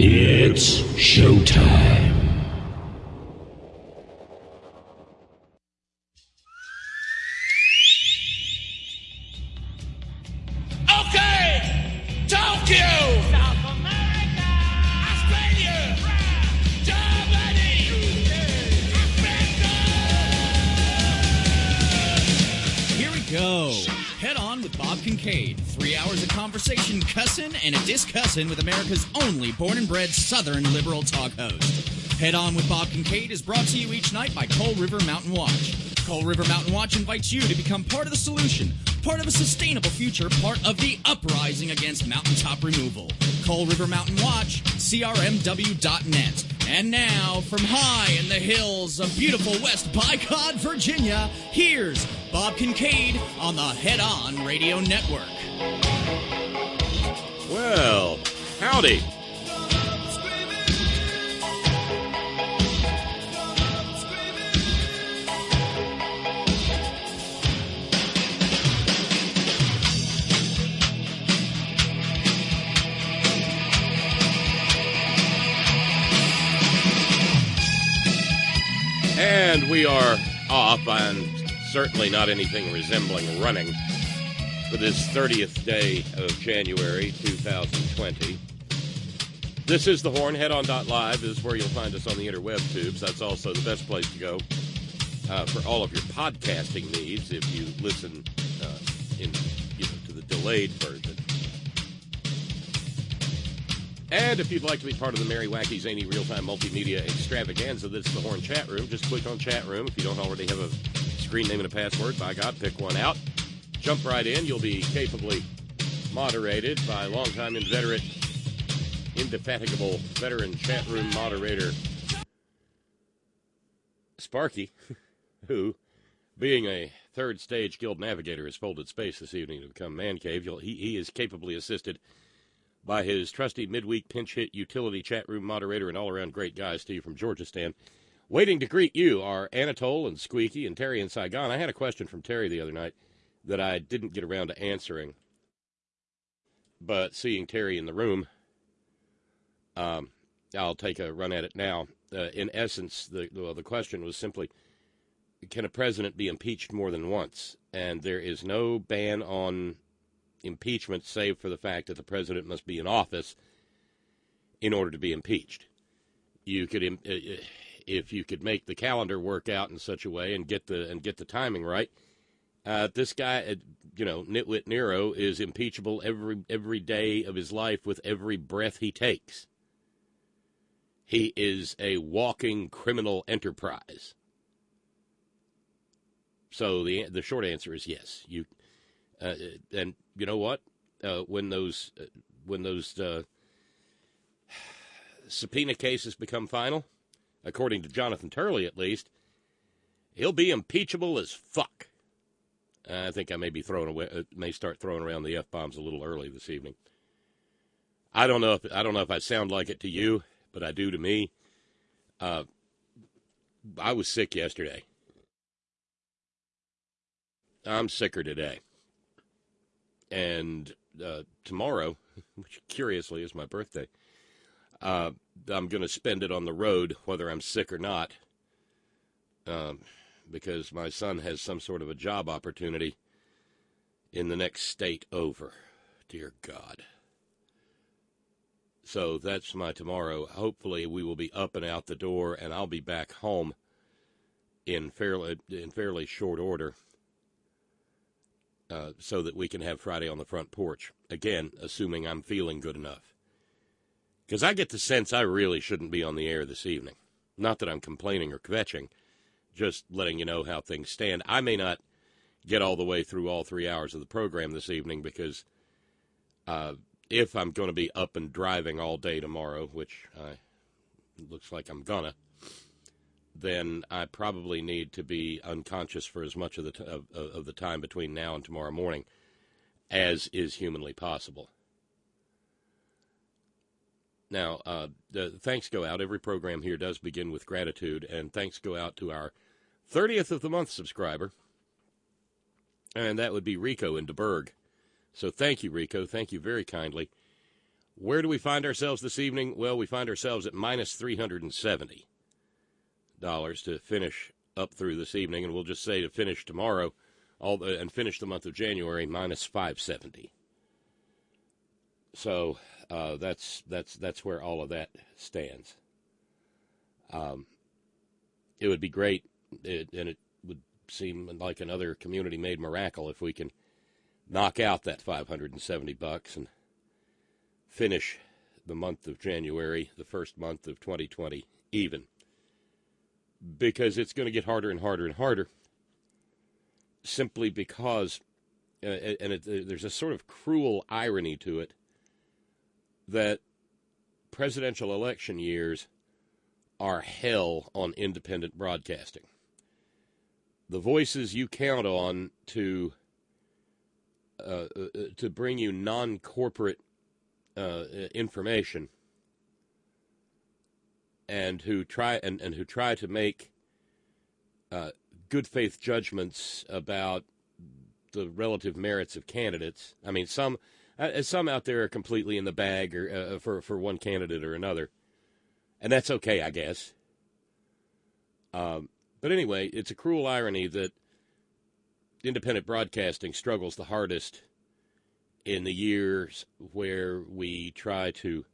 It's showtime. Okay! Tokyo! South America! Australia! Germany! Africa! Here we go. Head on with Bob Kincaid. 3 hours of conversation, cussing, and a discussin' with America's only born and bred Southern liberal talk host. Head on with Bob Kincaid is brought to you each night by Coal River Mountain Watch. Coal River Mountain Watch invites you to become part of the solution, part of a sustainable future, part of the uprising against mountaintop removal. Coal River Mountain Watch, crmw.net. And now, from high in the hills of beautiful West Bicod, Virginia, here's Bob Kincaid on the Head On Radio Network. Well, howdy. And we are off on certainly not anything resembling running for this 30th day of January 2020. This is The Horn. HeadOn.live is where you'll find us on the interweb tubes. That's also the best place to go for all of your podcasting needs if you listen to the delayed version. And if you'd like to be part of the Merry Wacky Zany Real-Time Multimedia Extravaganza, that's the Horn Chat Room. Just click on Chat Room. If you don't already have a screen name and a password, by God, pick one out. Jump right in. You'll be capably moderated by longtime inveterate, indefatigable veteran chat room moderator Sparky, who, being a third stage guild navigator, has folded space this evening to become Man Cave. He is capably assisted by his trusty midweek pinch hit utility chat room moderator and all-around great guy, Steve from Georgistan. Waiting to greet you are Anatole and Squeaky and Terry in Saigon. I had a question from Terry the other night that I didn't get around to answering, but seeing Terry in the room, I'll take a run at it now. In essence, the question was simply, can a president be impeached more than once? And there is no ban on impeachment save for the fact that the president must be in office in order to be impeached. You could, if you could make the calendar work out in such a way and get the timing right, this guy, Nitwit Nero, is impeachable every day of his life with every breath he takes. He is a walking criminal enterprise. So the short answer is yes. And you know what? When those subpoena cases become final, according to Jonathan Turley at least, he'll be impeachable as fuck. I think I may start throwing around the F-bombs a little early this evening. I don't know if I sound like it to you, but I do to me. I was sick yesterday. I'm sicker today. And tomorrow, which curiously is my birthday, I'm going to spend it on the road, whether I'm sick or not, because my son has some sort of a job opportunity in the next state over. Dear God. So that's my tomorrow. Hopefully we will be up and out the door, and I'll be back home in fairly short order. So that we can have Friday on the front porch. Again, assuming I'm feeling good enough. Because I get the sense I really shouldn't be on the air this evening. Not that I'm complaining or kvetching, just letting you know how things stand. I may not get all the way through all 3 hours of the program this evening because if I'm going to be up and driving all day tomorrow, which looks like I'm gonna, then I probably need to be unconscious for as much of the time between now and tomorrow morning as is humanly possible. Now, the thanks go out. Every program here does begin with gratitude, and thanks go out to our 30th of the month subscriber, and that would be Rico in DeBerg. So thank you, Rico. Thank you very kindly. Where do we find ourselves this evening? Well, we find ourselves at minus $370 to finish up through this evening, and we'll just say to finish tomorrow, and finish the month of January, minus 570. So that's where all of that stands. It would be great, and it would seem like another community-made miracle if we can knock out that $570 and finish the month of January, the first month of 2020, even. Because it's going to get harder and harder and harder, simply because, there's a sort of cruel irony to it, that presidential election years are hell on independent broadcasting. The voices you count on to bring you non-corporate information, and who try to make good faith judgments about the relative merits of candidates. I mean, some out there are completely in the bag or for one candidate or another, and that's okay, I guess. But anyway, it's a cruel irony that independent broadcasting struggles the hardest in the years where we try to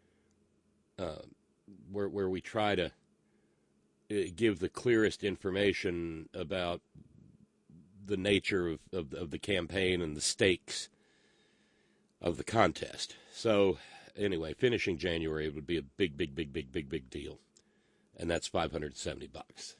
give the clearest information about the nature of the campaign and the stakes of the contest. So anyway, finishing January would be a big deal, and that's $570.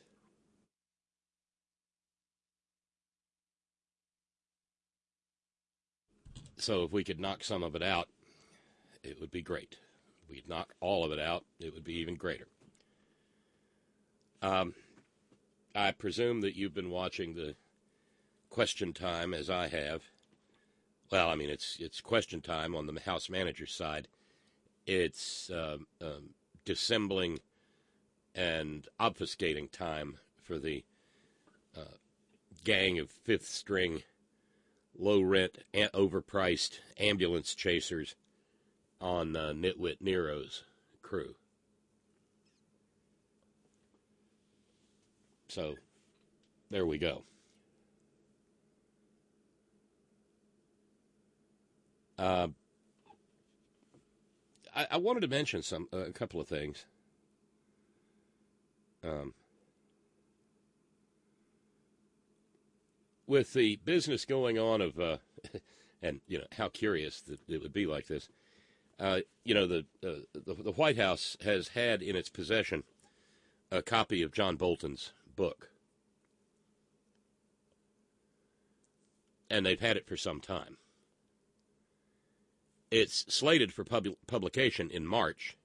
So if we could knock some of it out, it would be great. If we could knock all of it out, it would be even greater. I presume that you've been watching the Question Time as I have. Well, I mean, it's Question Time on the House Manager's side. It's dissembling and obfuscating time for the gang of fifth-string, low-rent, overpriced ambulance chasers on Nitwit Nero's crew. So, there we go. I wanted to mention a couple of things. With the business going on of, and how curious that it would be like this. The White House has had in its possession a copy of John Bolton's book, and they've had it for some time. It's slated for publication in March,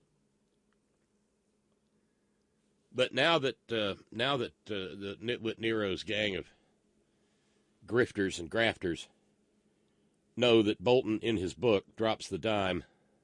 but now that the Nitwit Nero's gang of grifters and grafters know that Bolton, in his book, drops the dime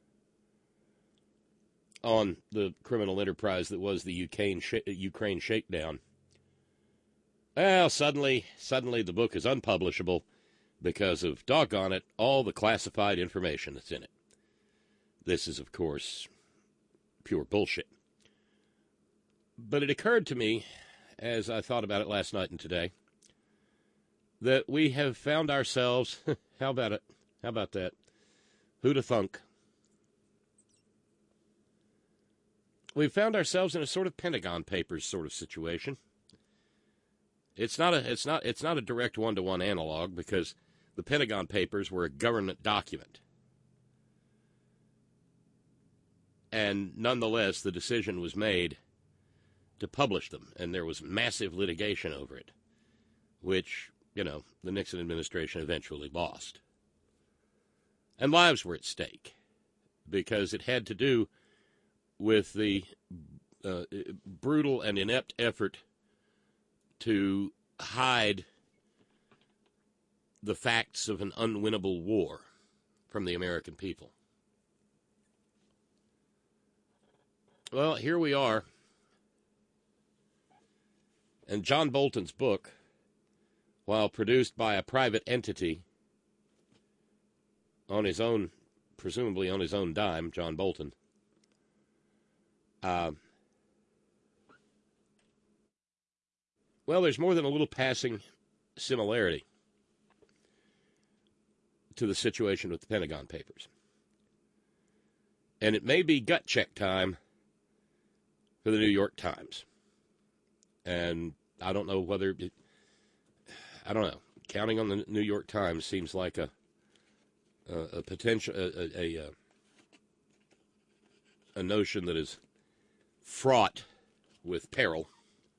on the criminal enterprise that was the Ukraine shakedown, well, suddenly the book is unpublishable because of, doggone it, all the classified information that's in it. This is, of course, pure bullshit. But it occurred to me, as I thought about it last night and today, that we have found ourselves, how about it? How about that? Who'da thunk? We've found ourselves in a sort of Pentagon Papers sort of situation. It's not a direct one-to-one analog, because the Pentagon Papers were a government document. And nonetheless, the decision was made to publish them, and there was massive litigation over it, which, the Nixon administration eventually lost. And lives were at stake, because it had to do with the brutal and inept effort to hide the facts of an unwinnable war from the American people. Well, here we are. And John Bolton's book, while produced by a private entity on his own presumably on his own dime, John Bolton. Well, there's more than a little passing similarity to the situation with the Pentagon Papers. And it may be gut check time for the New York Times. And I don't know whether I don't know. Counting on the New York Times seems like a potential a notion that is fraught with peril.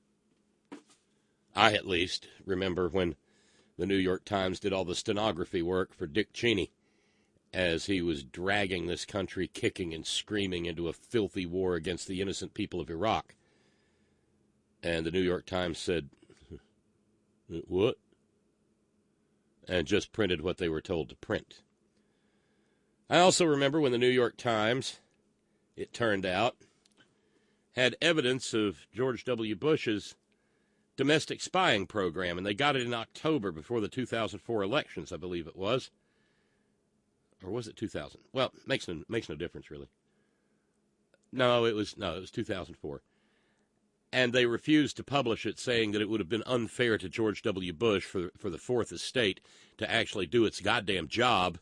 I, at least, remember when the New York Times did all the stenography work for Dick Cheney as he was dragging this country kicking and screaming into a filthy war against the innocent people of Iraq. And the New York Times said, "What?" and just printed what they were told to print. I also remember when the New York Times, it turned out, had evidence of George W. Bush's domestic spying program, and they got it in October before the 2004 elections, I believe it was. Or was it 2000? Well, makes no difference, really. No, it was 2004. And they refused to publish it, saying that it would have been unfair to George W. Bush for the Fourth Estate to actually do its goddamn job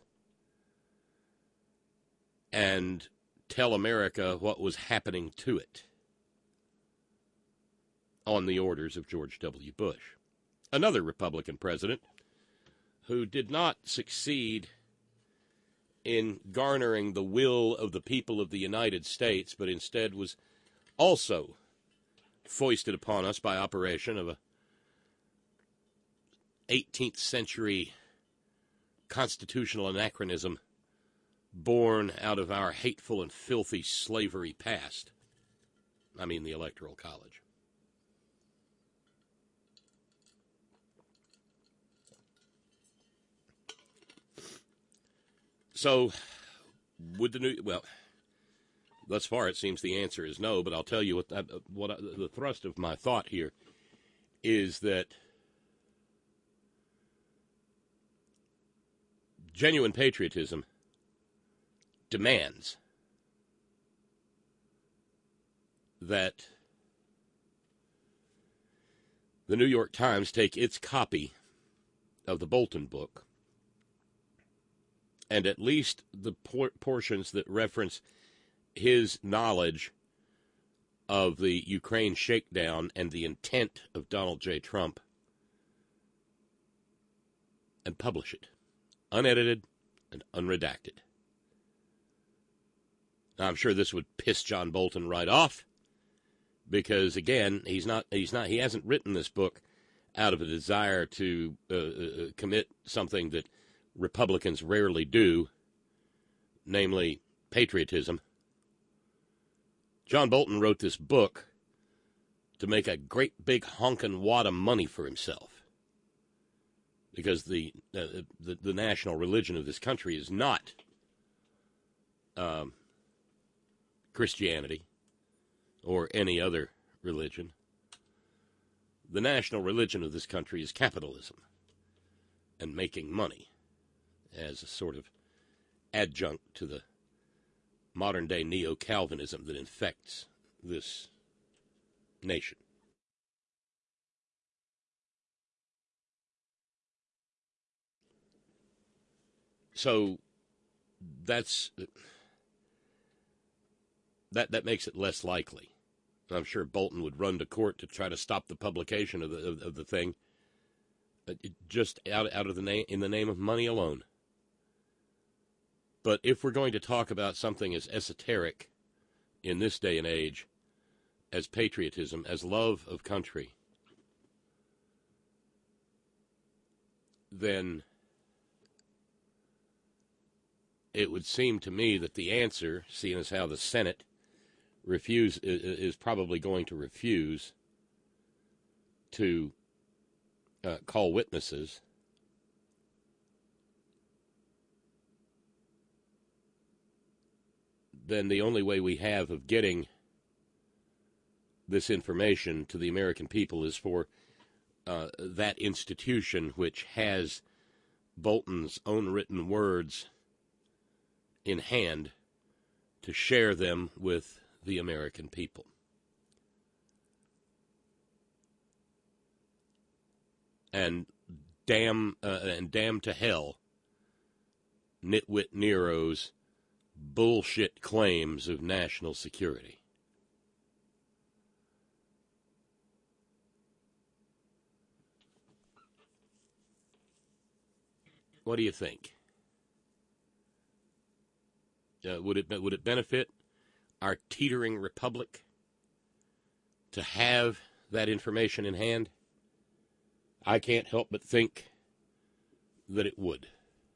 and tell America what was happening to it on the orders of George W. Bush, another Republican president who did not succeed in garnering the will of the people of the United States, but instead was also foisted upon us by operation of a 18th century constitutional anachronism born out of our hateful and filthy slavery past. I mean, the Electoral College. So, would thus far it seems the answer is no, but I'll tell you the thrust of my thought here is that genuine patriotism demands that the New York Times take its copy of the Bolton book and at least the portions that reference his knowledge of the Ukraine shakedown and the intent of Donald J. Trump, and publish it, unedited and unredacted. Now, I'm sure this would piss John Bolton right off, because again, he hasn't written this book out of a desire to commit something that Republicans rarely do, namely patriotism. John Bolton wrote this book to make a great big honkin' wad of money for himself, because the national religion of this country is not Christianity or any other religion. The national religion of this country is capitalism and making money as a sort of adjunct to the modern-day neo-Calvinism that infects this nation. So that makes it less likely. I'm sure Bolton would run to court to try to stop the publication of the thing, just out of in the name of money alone. But if we're going to talk about something as esoteric in this day and age as patriotism, as love of country, then it would seem to me that the answer, seeing as how the Senate is probably going to refuse to call witnesses, then the only way we have of getting this information to the American people is for that institution, which has Bolton's own written words in hand to share them with the American people. And damn to hell Nitwit Nero's bullshit claims of national security. What do you think? Would it benefit our teetering republic to have that information in hand? I can't help but think that it would.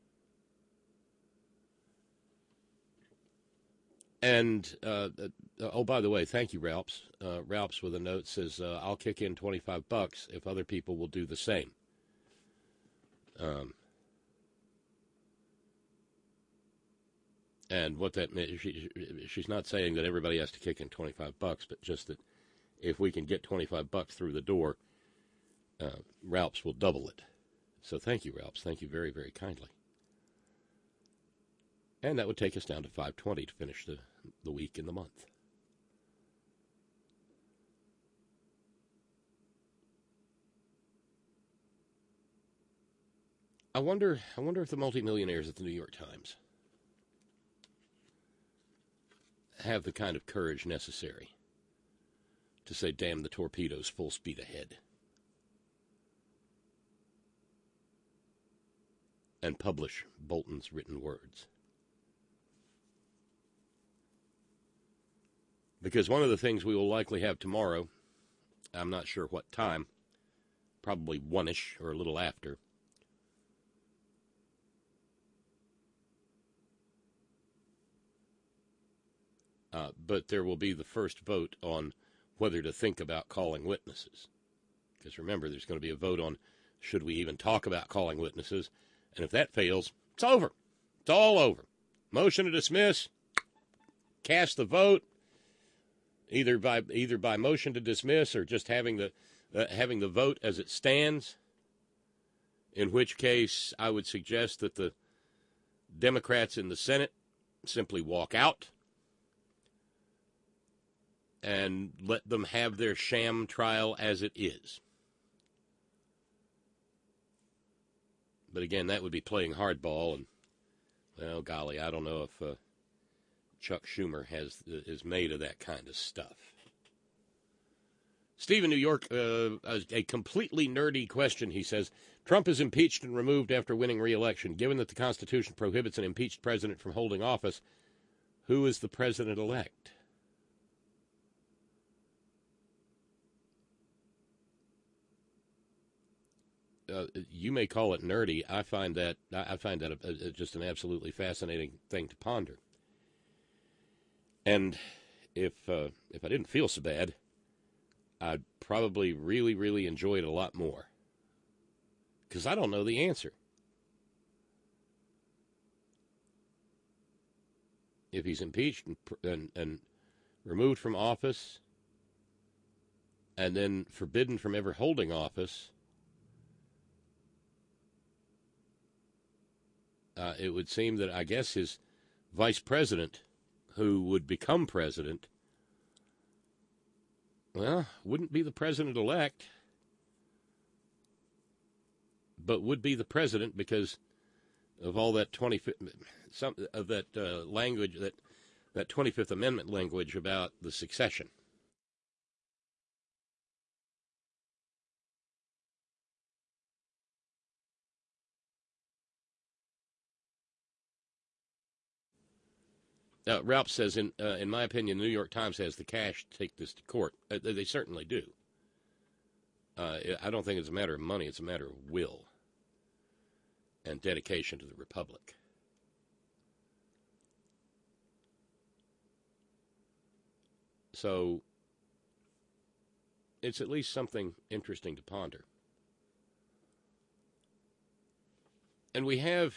And, by the way, thank you, Ralphs. Ralphs with a note says, I'll kick in $25 if other people will do the same. And what that means, she's not saying that everybody has to kick in $25, but just that if we can get $25 through the door, Ralphs will double it. So thank you, Ralphs. Thank you very, very kindly. And that would take us down to $5.20 to finish the week and the month. I wonder if the multimillionaires at the New York Times have the kind of courage necessary to say, damn the torpedoes, full speed ahead. And publish Bolton's written words. Because one of the things we will likely have tomorrow, I'm not sure what time, probably 1-ish or a little after, but there will be the first vote on whether to think about calling witnesses. Because remember, there's going to be a vote on should we even talk about calling witnesses. And if that fails, it's over. It's all over. Motion to dismiss, cast the vote, either by motion to dismiss or just having the vote as it stands, in which case I would suggest that the Democrats in the Senate simply walk out and let them have their sham trial as it is. But again, that would be playing hardball, and, well, golly, I don't know if Chuck Schumer is made of that kind of stuff. Steve in New York, a completely nerdy question, he says, Trump is impeached and removed after winning re-election. Given that the Constitution prohibits an impeached president from holding office, who is the president-elect? You may call it nerdy. I find that just an absolutely fascinating thing to ponder. And if I didn't feel so bad, I'd probably really, really enjoy it a lot more. Because I don't know the answer. If he's impeached and removed from office and then forbidden from ever holding office, it would seem that, I guess, his vice president, who would become president, well, wouldn't be the president-elect, but would be the president because of all that 25th, language, that 25th Amendment language about the succession. Ralph says, in my opinion, the New York Times has the cash to take this to court. They certainly do. I don't think it's a matter of money. It's a matter of will and dedication to the Republic. So it's at least something interesting to ponder. And we have...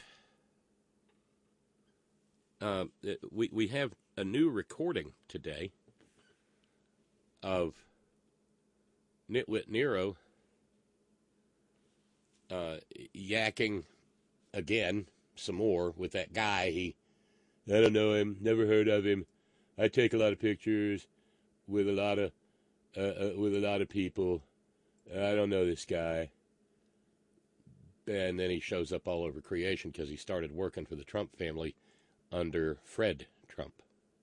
we have a new recording today of Nitwit Nero yakking again some more with that guy he I don't know him, never heard of him. I take a lot of pictures with a lot of people. I don't know this guy. And then he shows up all over creation because he started working for the Trump family under Fred Trump.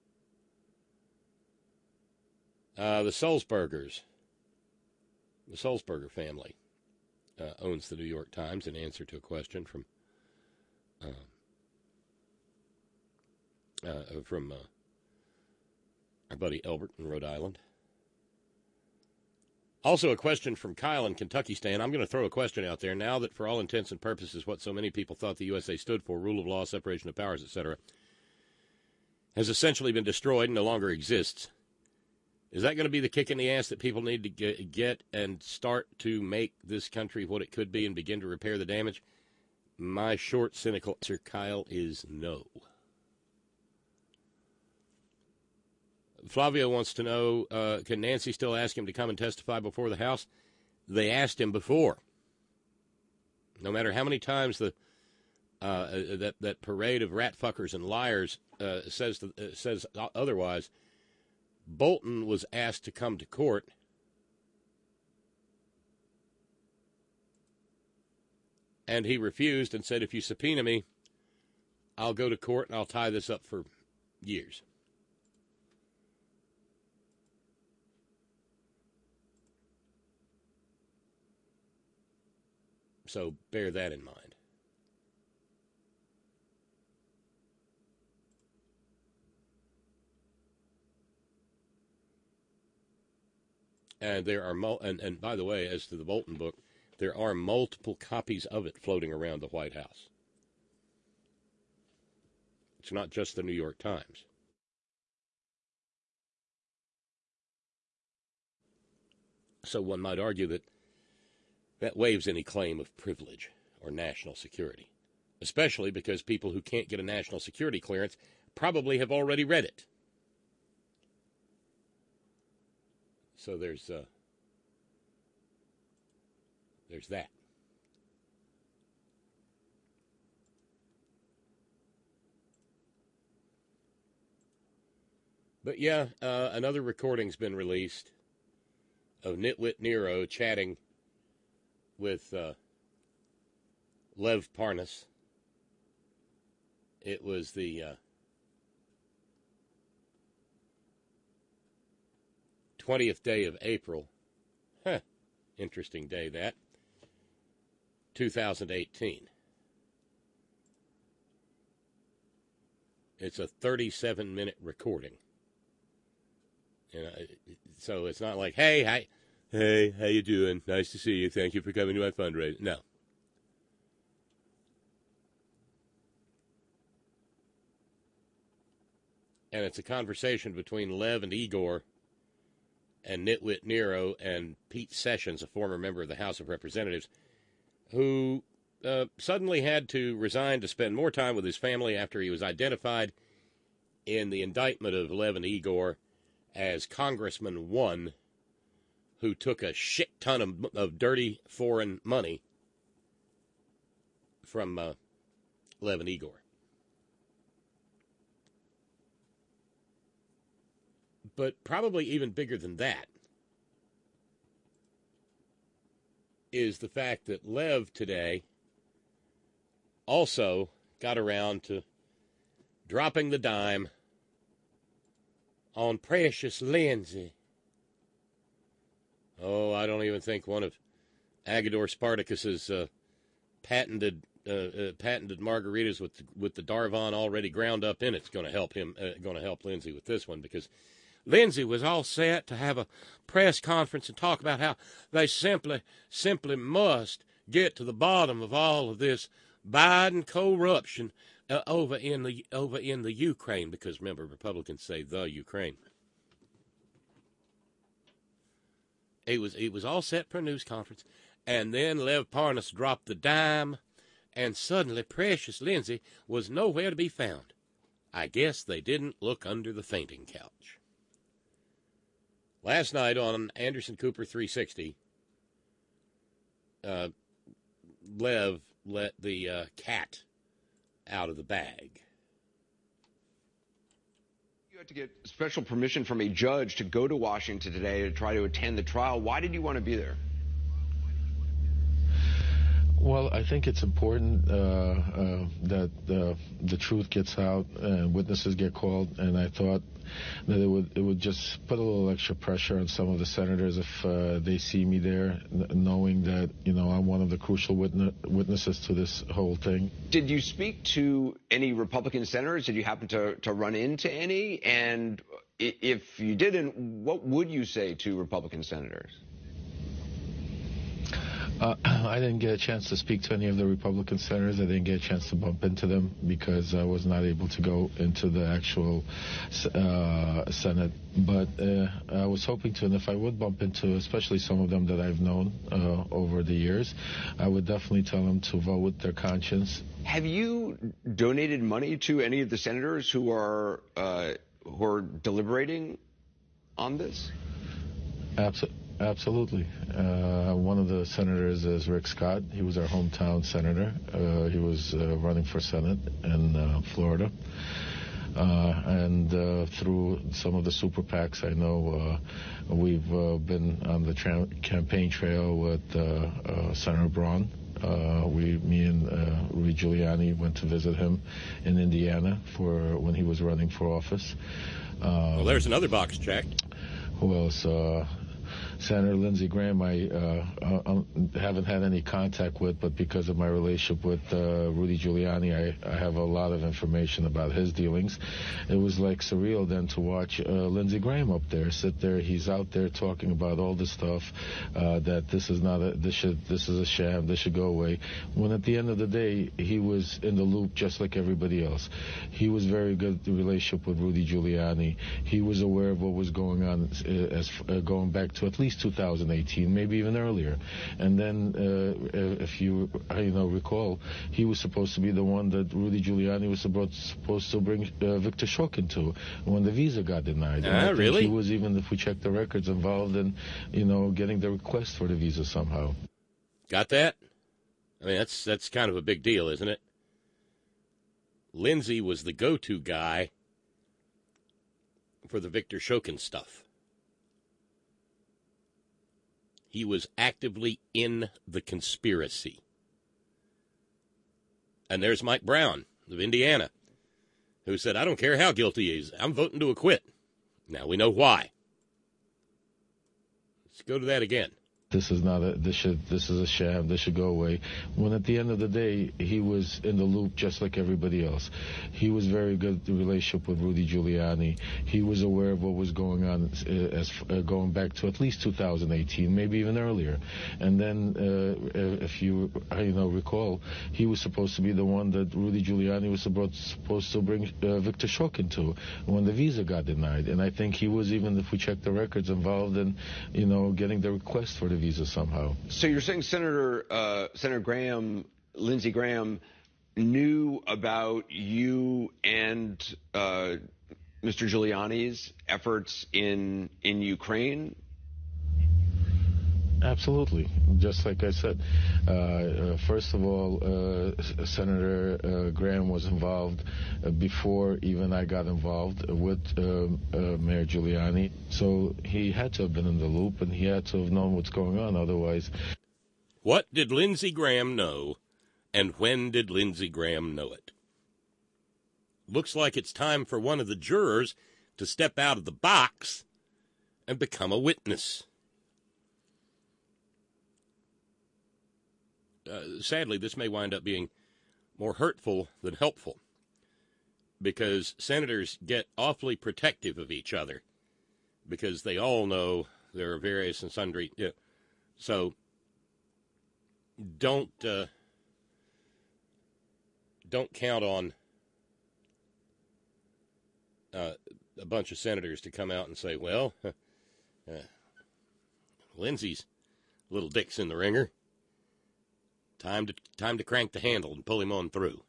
The Sulzberger family owns the New York Times in answer to a question from our buddy Elbert in Rhode Island. Also a question from Kyle in Kentucky Stan. I'm going to throw a question out there. Now that for all intents and purposes what so many people thought the USA stood for, rule of law, separation of powers, etc., has essentially been destroyed and no longer exists, is that going to be the kick in the ass that people need to get and start to make this country what it could be and begin to repair the damage? My short, cynical answer, Kyle, is no. Flavio wants to know, can Nancy still ask him to come and testify before the House? They asked him before. No matter how many times that parade of rat fuckers and liars says otherwise, Bolton was asked to come to court. And he refused and said, if you subpoena me, I'll go to court and I'll tie this up for years. So bear that in mind. And there are and by the way, as to the Bolton book, there are multiple copies of it floating around the White House. It's not just the New York Times. So one might argue that waives any claim of privilege or national security, especially because people who can't get a national security clearance probably have already read it. So there's that. But yeah, another recording's been released of Nitwit Nero chatting with Lev Parnas. It was the 20th day of April. Interesting day, that. 2018. It's a 37-minute recording. So it's not like, hey, how you doing? Nice to see you. Thank you for coming to my fundraiser. No. And it's a conversation between Lev and Igor and Nitwit Nero and Pete Sessions, a former member of the House of Representatives, who suddenly had to resign to spend more time with his family after he was identified in the indictment of Lev and Igor as Congressman 1, who took a shit ton of dirty foreign money from Lev and Igor. But probably even bigger than that is the fact that Lev today also got around to dropping the dime on Precious Lindsay. Oh, I don't even think one of Agador Spartacus's patented margaritas with the Darvon already ground up in it's going to help him. Going to help Lindsay with this one, because Lindsay was all set to have a press conference and talk about how they simply must get to the bottom of all of this Biden corruption over in the Ukraine, because remember, Republicans say the Ukraine. It was all set for a news conference, and then Lev Parnas dropped the dime, and suddenly Precious Lindsay was nowhere to be found. I guess they didn't look under the fainting couch. Last night on Anderson Cooper 360, Lev let the cat out of the bag. You had to get special permission from a judge to go to Washington today to try to attend the trial. Why did you want to be there? Well, I think it's important that the truth gets out and witnesses get called, and I thought that it would just put a little extra pressure on some of the senators if they see me there, knowing that I'm one of the crucial witnesses to this whole thing. Did you speak to any Republican senators? Did you happen to run into any? And if you didn't, what would you say to Republican senators? I didn't get a chance to speak to any of the Republican senators. I didn't get a chance to bump into them because I was not able to go into the actual Senate. But I was hoping to, and if I would bump into especially some of them that I've known over the years, I would definitely tell them to vote with their conscience. Have you donated money to any of the senators who are deliberating on this? Absolutely. One of the senators is Rick Scott. He was our hometown senator. He was running for Senate in Florida. And through some of the super PACs, I know we've been on the campaign trail with Senator Braun. Me and Rudy Giuliani went to visit him in Indiana for when he was running for office. Well, there's another box checked. Who else? Senator Lindsey Graham, I haven't had any contact with, but because of my relationship with Rudy Giuliani, I have a lot of information about his dealings. It was like surreal then to watch Lindsey Graham up there, sit there. He's out there talking about all this stuff, that this is a sham, this should go away. When at the end of the day, he was in the loop just like everybody else. He was very good in relationship with Rudy Giuliani. He was aware of what was going on, going back to at least 2018, maybe even earlier. And then, if you recall, he was supposed to be the one that Rudy Giuliani was supposed to bring Victor Shokin to when the visa got denied. Really? He was, even if we check the records, involved in, getting the request for the visa somehow. Got that? I mean, that's kind of a big deal, isn't it? Lindsey was the go-to guy for the Victor Shokin stuff. He was actively in the conspiracy. And there's Mike Brown of Indiana, who said, I don't care how guilty he is, I'm voting to acquit. Now we know why. Let's go to that again. This is a sham, this should go away. When at the end of the day, he was in the loop just like everybody else. He was very good in relationship with Rudy Giuliani. He was aware of what was going on, going back to at least 2018, maybe even earlier. And then, if you recall, he was supposed to be the one that Rudy Giuliani was supposed to bring Victor Shokin to when the visa got denied. And I think he was, even if we check the records, involved in, getting the request for the visa somehow. So you're saying Senator Lindsey Graham, knew about you and Mr. Giuliani's efforts in Ukraine? Absolutely. Just like I said, first of all, Senator Graham was involved before even I got involved with Mayor Giuliani. So he had to have been in the loop, and he had to have known what's going on. Otherwise, what did Lindsey Graham know, and when did Lindsey Graham know it? Looks like it's time for one of the jurors to step out of the box and become a witness. Sadly, this may wind up being more hurtful than helpful, because senators get awfully protective of each other because they all know there are various and sundry. So don't count on a bunch of senators to come out and say, well, Lindsey's little dick's in the ringer. Time to crank the handle and pull him on through.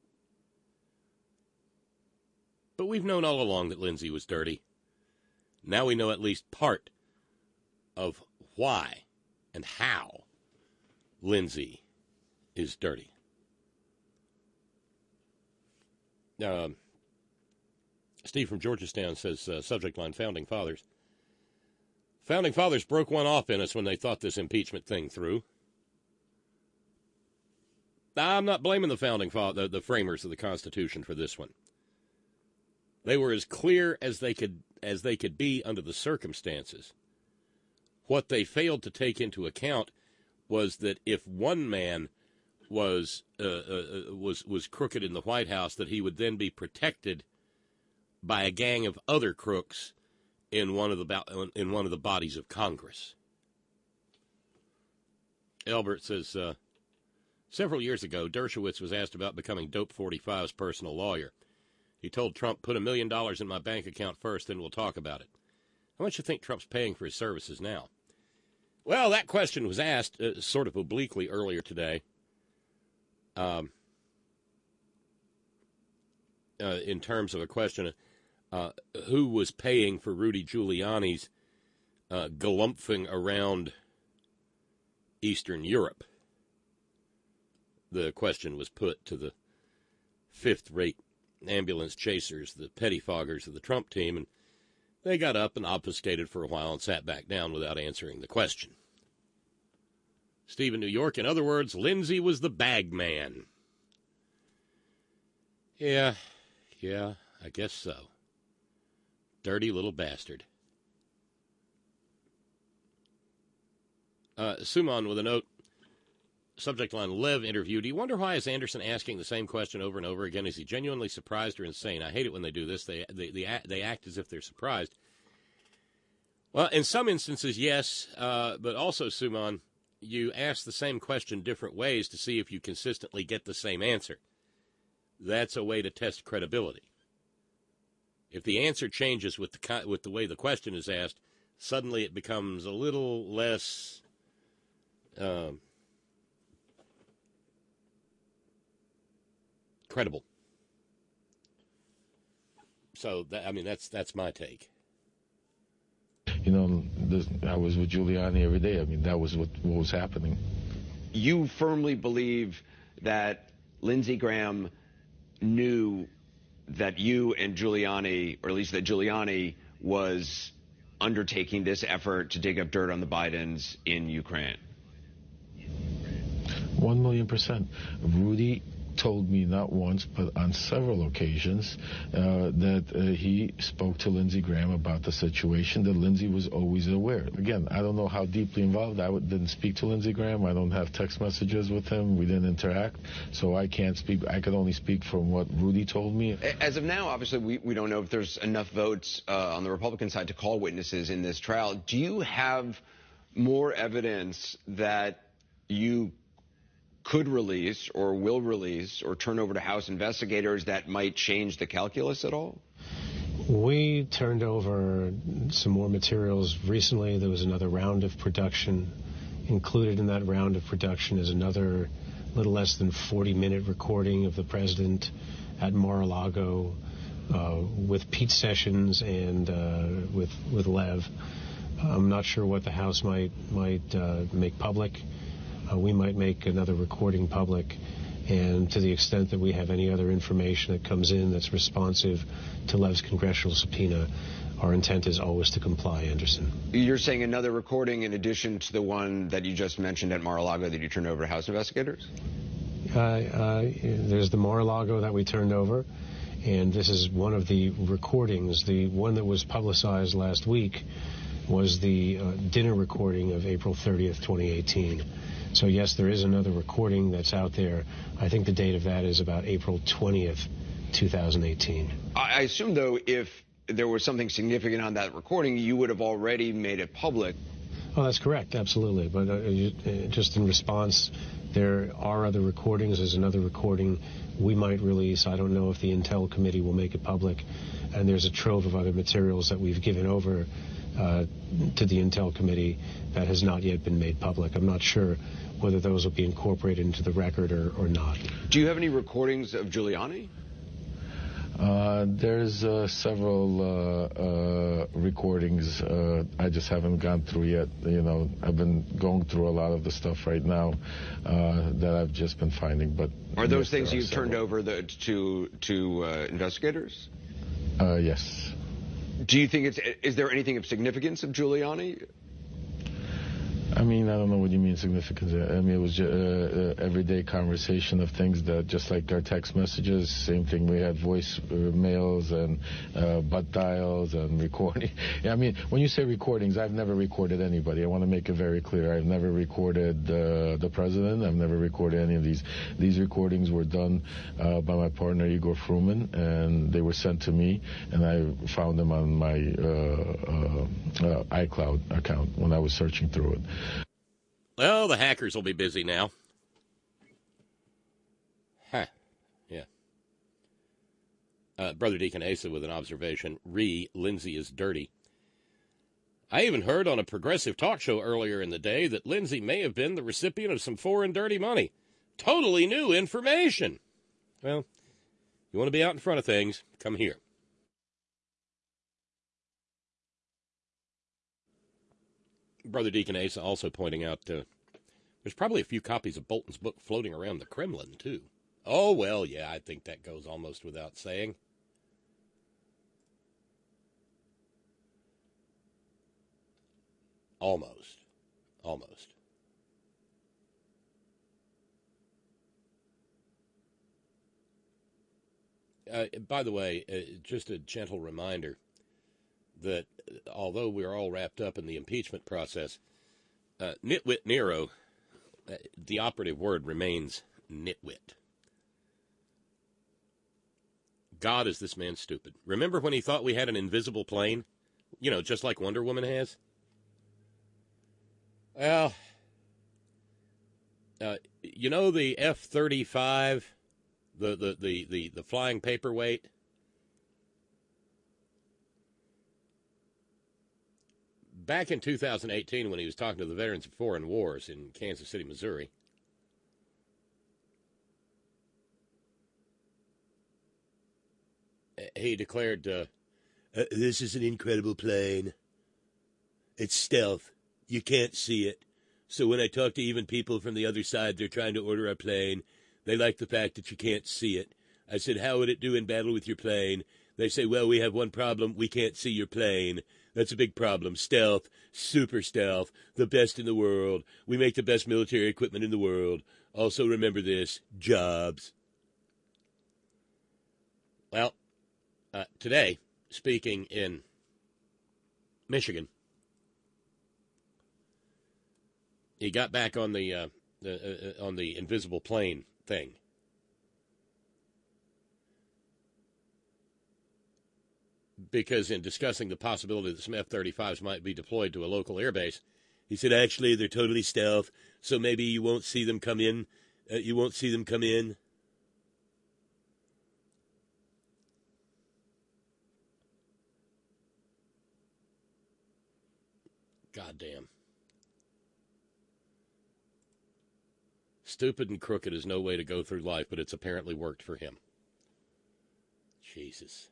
But we've known all along that Lindsey was dirty. Now we know at least part of why and how Lindsey is dirty. Steve from Georgetown says, subject line, Founding Fathers. Founding Fathers broke one off in us when they thought this impeachment thing through. Now, I'm not blaming the the framers of the Constitution for this one. They were as clear as they could be under the circumstances. What they failed to take into account was that if one man was crooked in the White House, that he would then be protected by a gang of other crooks in one of the bodies of Congress. Albert says, several years ago, Dershowitz was asked about becoming Dope 45's personal lawyer. He told Trump, put $1 million in my bank account first, then we'll talk about it. How much do you think Trump's paying for his services now? Well, that question was asked sort of obliquely earlier today. In terms of a question of who was paying for Rudy Giuliani's galumphing around Eastern Europe. The question was put to the fifth-rate ambulance chasers, the pettifoggers of the Trump team, and they got up and obfuscated for a while and sat back down without answering the question. Steve in New York, in other words, Lindsey was the bag man. Yeah, I guess so. Dirty little bastard. Suman with a note. Subject line, Lev interview. Do you wonder why is Anderson asking the same question over and over again? Is he genuinely surprised or insane? I hate it when they do this. They act as if they're surprised. Well, in some instances, yes. But also, Suman, you ask the same question different ways to see if you consistently get the same answer. That's a way to test credibility. If the answer changes with the way the question is asked, suddenly it becomes a little less credible. So, that's my take. You know, I was with Giuliani every day. I mean, that was what was happening. You firmly believe that Lindsey Graham knew that you and Giuliani, or at least that Giuliani was undertaking this effort to dig up dirt on the Bidens in Ukraine? 1,000,000%. Rudy told me not once, but on several occasions, that he spoke to Lindsey Graham about the situation, that Lindsey was always aware. Again, I don't know how deeply involved. I didn't speak to Lindsey Graham. I don't have text messages with him. We didn't interact, so I can't speak. I could only speak from what Rudy told me. As of now, obviously, we don't know if there's enough votes on the Republican side to call witnesses in this trial. Do you have more evidence that you could release or will release or turn over to House investigators that might change the calculus at all? We turned over some more materials recently. There was another round of production. Included in that round of production is another little less than 40-minute recording of the president at Mar-a-Lago with Pete Sessions and with Lev. I'm not sure what the House might make public. We might make another recording public, and to the extent that we have any other information that comes in that's responsive to Lev's congressional subpoena, our intent is always to comply, Anderson. You're saying another recording in addition to the one that you just mentioned at Mar-a-Lago that you turned over to House investigators? There's the Mar-a-Lago that we turned over, and this is one of the recordings. The one that was publicized last week was the dinner recording of April 30th, 2018. So, yes, there is another recording that's out there. I think the date of that is about April 20th, 2018. I assume, though, if there was something significant on that recording, you would have already made it public. Oh, that's correct, absolutely. But just in response, there are other recordings. There's another recording we might release. I don't know if the Intel Committee will make it public. And there's a trove of other materials that we've given over to the Intel Committee that has not yet been made public. I'm not sure whether those will be incorporated into the record or not. Do you have any recordings of Giuliani? There's several recordings I just haven't gone through yet. You know, I've been going through a lot of the stuff right now that I've just been finding. But are those things you've turned over to investigators? Yes. Do you think is there anything of significance of Giuliani? I mean, I don't know what you mean significance. I mean, it was just everyday conversation of things that, just like our text messages, same thing. We had voice mails and butt dials and recording. Yeah, I mean, when you say recordings, I've never recorded anybody. I want to make it very clear. I've never recorded the president. I've never recorded any of these. These recordings were done by my partner, Igor Fruman, and they were sent to me, and I found them on my iCloud account when I was searching through it. Well, the hackers will be busy now. Huh. Yeah. Brother Deacon Asa with an observation. Lindsay is dirty. I even heard on a progressive talk show earlier in the day that Lindsay may have been the recipient of some foreign dirty money. Totally new information. Well, you want to be out in front of things, come here. Brother Deacon Asa also pointing out there's probably a few copies of Bolton's book floating around the Kremlin, too. Oh, well, yeah, I think that goes almost without saying. Almost. By the way, just a gentle reminder that although we're all wrapped up in the impeachment process, Nitwit Nero, the operative word remains nitwit. God, is this man stupid. Remember when he thought we had an invisible plane? You know, just like Wonder Woman has? Well, you know the F-35, the flying paperweight? Back in 2018, when he was talking to the veterans of foreign wars in Kansas City, Missouri, he declared, this is an incredible plane. It's stealth. You can't see it. So when I talk to even people from the other side, they're trying to order a plane. They like the fact that you can't see it. I said, how would it do in battle with your plane? They say, well, we have one problem. We can't see your plane. That's a big problem. Stealth, super stealth, the best in the world. We make the best military equipment in the world. Also remember this, jobs. Well, today, speaking in Michigan, he got back on the invisible plane thing. Because in discussing the possibility that some F-35s might be deployed to a local airbase, he said, actually, they're totally stealth, so maybe you won't see them come in. Goddamn. Stupid and crooked is no way to go through life, but it's apparently worked for him. Jesus.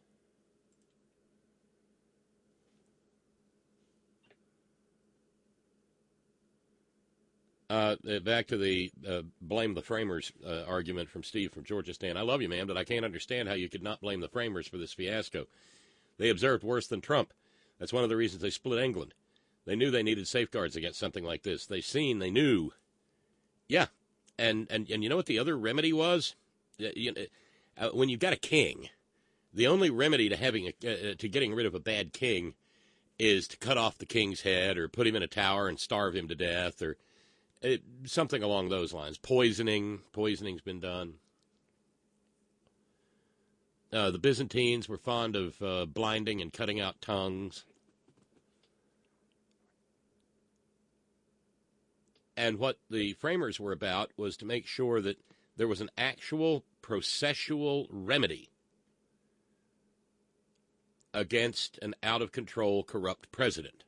Back to the blame the framers argument from Steve from Georgia Stan. I love you, man, but I can't understand how you could not blame the framers for this fiasco. They observed worse than Trump. That's one of the reasons they split England. They knew they needed safeguards against something like this. They knew. Yeah, and you know what the other remedy was? When you've got a king, the only remedy to getting rid of a bad king is to cut off the king's head or put him in a tower and starve him to death or something along those lines. Poisoning's been done. The Byzantines were fond of blinding and cutting out tongues. And what the framers were about was to make sure that there was an actual processual remedy against an out-of-control, corrupt president.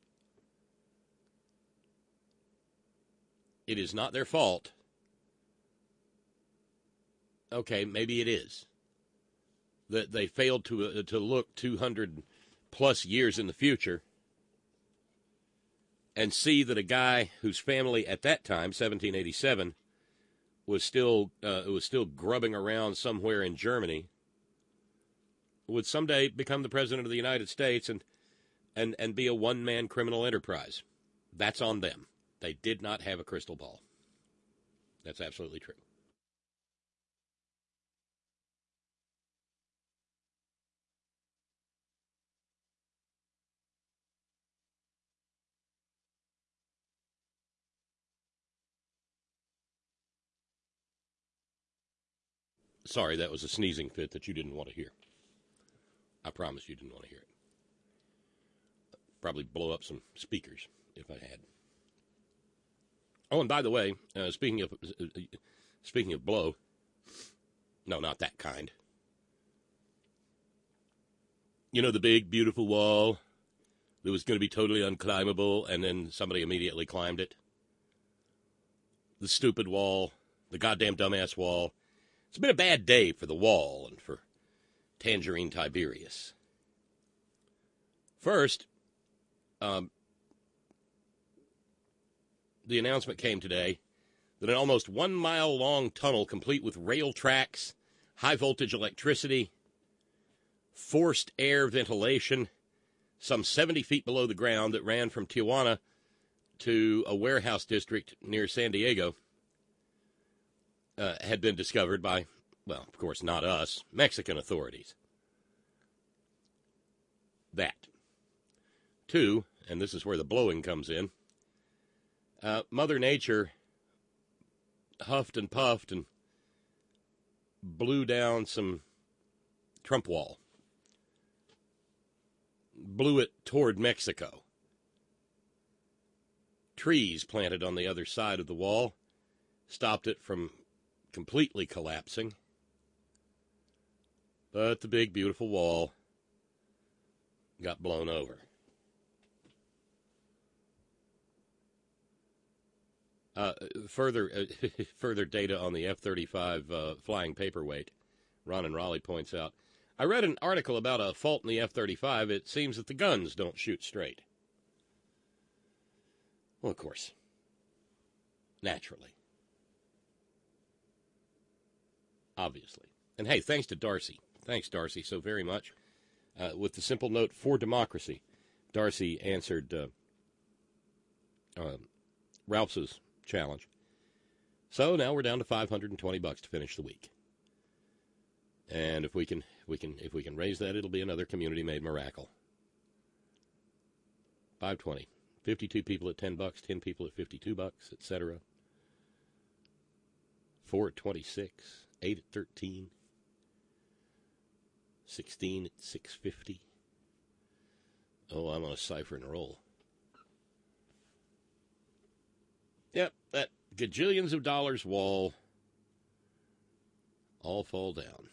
It is not their fault. Okay, maybe it is. That they failed to look 200-plus years in the future and see that a guy whose family at that time, 1787, was still grubbing around somewhere in Germany would someday become the president of the United States and be a one-man criminal enterprise. That's on them. They did not have a crystal ball. That's absolutely true. Sorry, that was a sneezing fit that you didn't want to hear. I promise you didn't want to hear it. Probably blow up some speakers if I had. Oh, and by the way, speaking of blow, no, not that kind. You know the big, beautiful wall that was going to be totally unclimbable, and then somebody immediately climbed it? The stupid wall, the goddamn dumbass wall. It's been a bad day for the wall and for Tangerine Tiberius. First, the announcement came today that an almost 1 mile long tunnel complete with rail tracks, high voltage electricity, forced air ventilation, some 70 feet below the ground that ran from Tijuana to a warehouse district near San Diego, had been discovered by, well, of course, not us, Mexican authorities. That. Two, and this is where the blowing comes in, Mother Nature huffed and puffed and blew down some Trump wall. Blew it toward Mexico. Trees planted on the other side of the wall stopped it from completely collapsing. But the big, beautiful wall got blown over. Further data on the F-35 flying paperweight, Ron and Raleigh points out. I read an article about a fault in the F-35. It seems that the guns don't shoot straight. Well, of course. Naturally. Obviously. And hey, thanks to Darcy. Thanks, Darcy, so very much. With the simple note, for democracy, Darcy answered Ralph's challenge. So now we're down to $520 to finish the week. And if we can raise that, it'll be another community-made miracle. $520. 52 people at $10, 10 people at $52, etc. 4 at 26, 8 at 13, 16 at $650. Oh, I'm on a cipher and roll. Yep, that gajillions of dollars wall all fall down.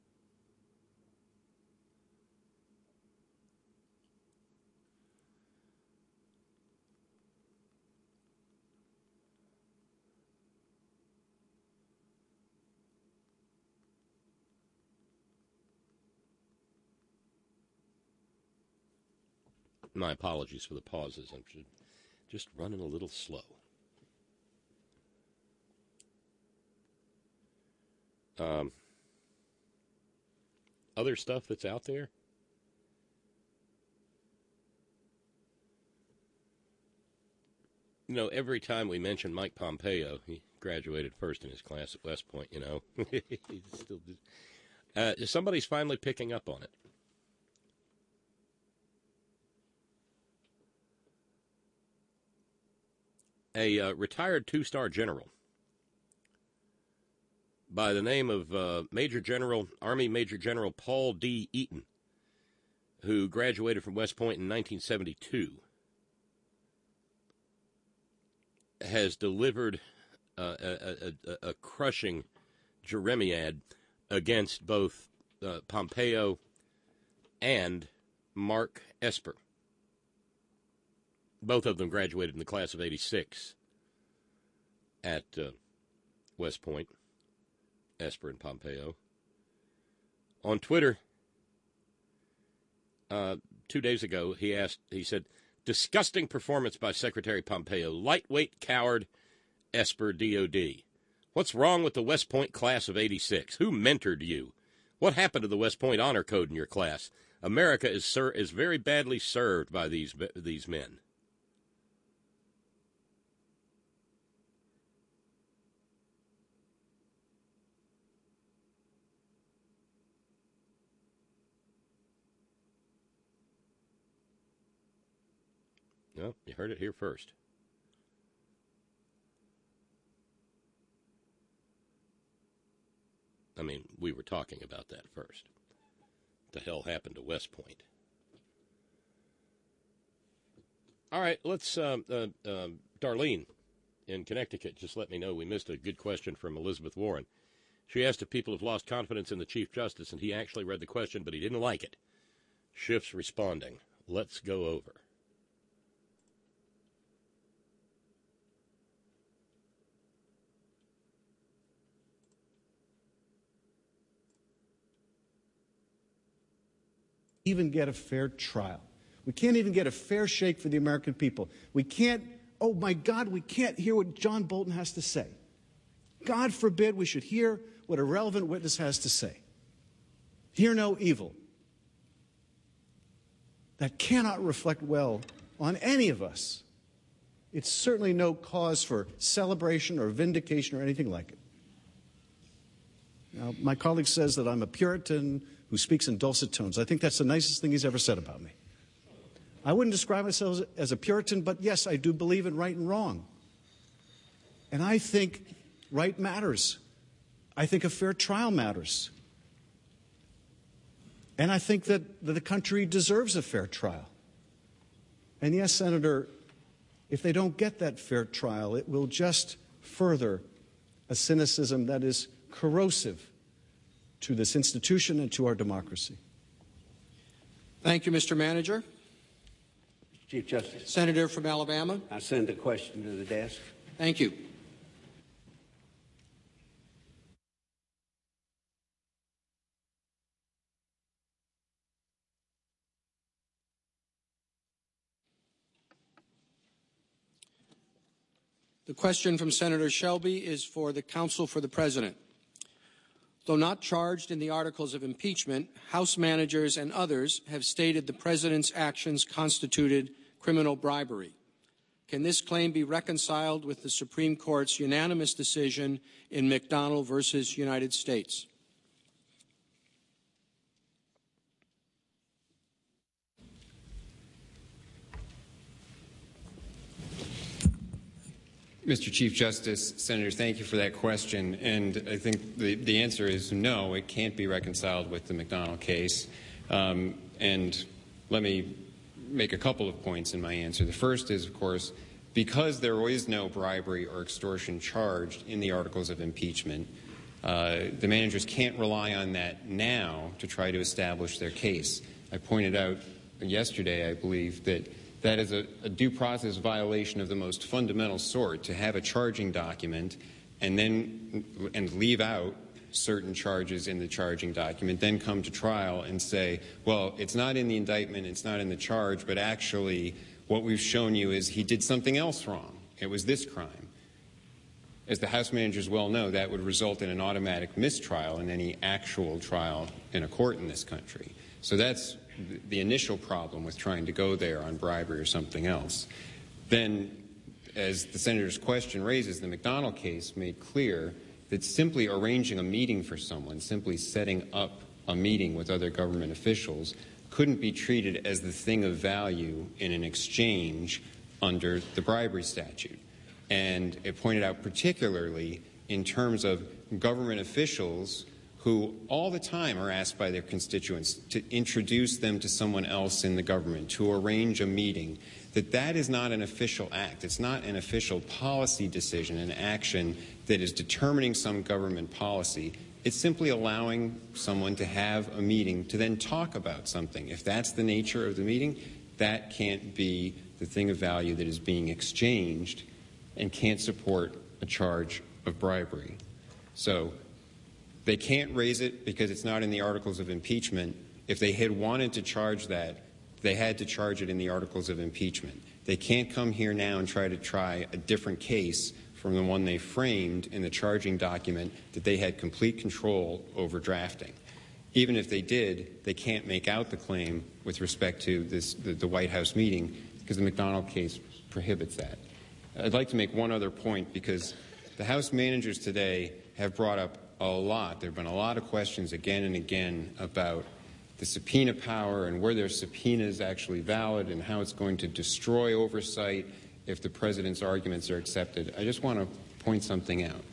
My apologies for the pauses. I'm just running a little slow. Other stuff that's out there? You know, every time we mention Mike Pompeo, he graduated first in his class at West Point, you know. Somebody's finally picking up on it. A retired two-star general by the name of Army Major General Paul D. Eaton, who graduated from West Point in 1972, has delivered a crushing jeremiad against both Pompeo and Mark Esper. Both of them graduated in the class of 86 at West Point, Esper and Pompeo. On Twitter, 2 days ago, he said, disgusting performance by Secretary Pompeo. Lightweight coward, Esper DOD. What's wrong with the West Point class of 86? Who mentored you? What happened to the West Point Honor Code in your class? America is very badly served by these men. Well, you heard it here first. I mean, we were talking about that first. What the hell happened to West Point? All right, let's, Darlene in Connecticut just let me know we missed a good question from Elizabeth Warren. She asked if people have lost confidence in the Chief Justice, and he actually read the question, but he didn't like it. Schiff's responding. Let's go over. Even get a fair trial. We can't even get a fair shake for the American people. We can't, oh my God, we can't hear what John Bolton has to say. God forbid we should hear what a relevant witness has to say. Hear no evil. That cannot reflect well on any of us. It's certainly no cause for celebration or vindication or anything like it. Now, my colleague says that I'm a Puritan who speaks in dulcet tones. I think that's the nicest thing he's ever said about me. I wouldn't describe myself as a Puritan, but yes, I do believe in right and wrong. And I think right matters. I think a fair trial matters. And I think that the country deserves a fair trial. And yes, Senator, if they don't get that fair trial, it will just further a cynicism that is corrosive to this institution and to our democracy. Thank you, Mr. Manager. Chief Justice. Senator from Alabama. I send the question to the desk. Thank you. The question from Senator Shelby is for the Counsel for the President. Though not charged in the articles of impeachment, House managers and others have stated the President's actions constituted criminal bribery. Can this claim be reconciled with the Supreme Court's unanimous decision in McDonnell versus United States? Mr. Chief Justice, Senators, thank you for that question. And I think the answer is no, it can't be reconciled with the McDonnell case. And let me make a couple of points in my answer. The first is, of course, because there is no bribery or extortion charged in the articles of impeachment, the managers can't rely on that now to try to establish their case. I pointed out yesterday, I believe, that is a due process violation of the most fundamental sort, to have a charging document and leave out certain charges in the charging document, then come to trial and say, well, it's not in the indictment, it's not in the charge, but actually what we've shown you is he did something else wrong. It was this crime. As the House managers well know, that would result in an automatic mistrial in any actual trial in a court in this country. So that's the initial problem with trying to go there on bribery or something else. Then, as the Senator's question raises, the McDonnell case made clear that simply arranging a meeting for someone, simply setting up a meeting with other government officials, couldn't be treated as the thing of value in an exchange under the bribery statute. And it pointed out particularly in terms of government officials who all the time are asked by their constituents to introduce them to someone else in the government, to arrange a meeting, that is not an official act. It's not an official policy decision, an action that is determining some government policy. It's simply allowing someone to have a meeting to then talk about something. If that's the nature of the meeting, that can't be the thing of value that is being exchanged and can't support a charge of bribery. So they can't raise it because it's not in the articles of impeachment. If they had wanted to charge that, they had to charge it in the articles of impeachment. They can't come here now and try a different case from the one they framed in the charging document that they had complete control over drafting. Even if they did, they can't make out the claim with respect to the White House meeting because the McDonald case prohibits that. I'd like to make one other point because the House managers today have brought up a lot. There have been a lot of questions again and again about the subpoena power and whether subpoena is actually valid and how it's going to destroy oversight if the president's arguments are accepted. I just want to point something out.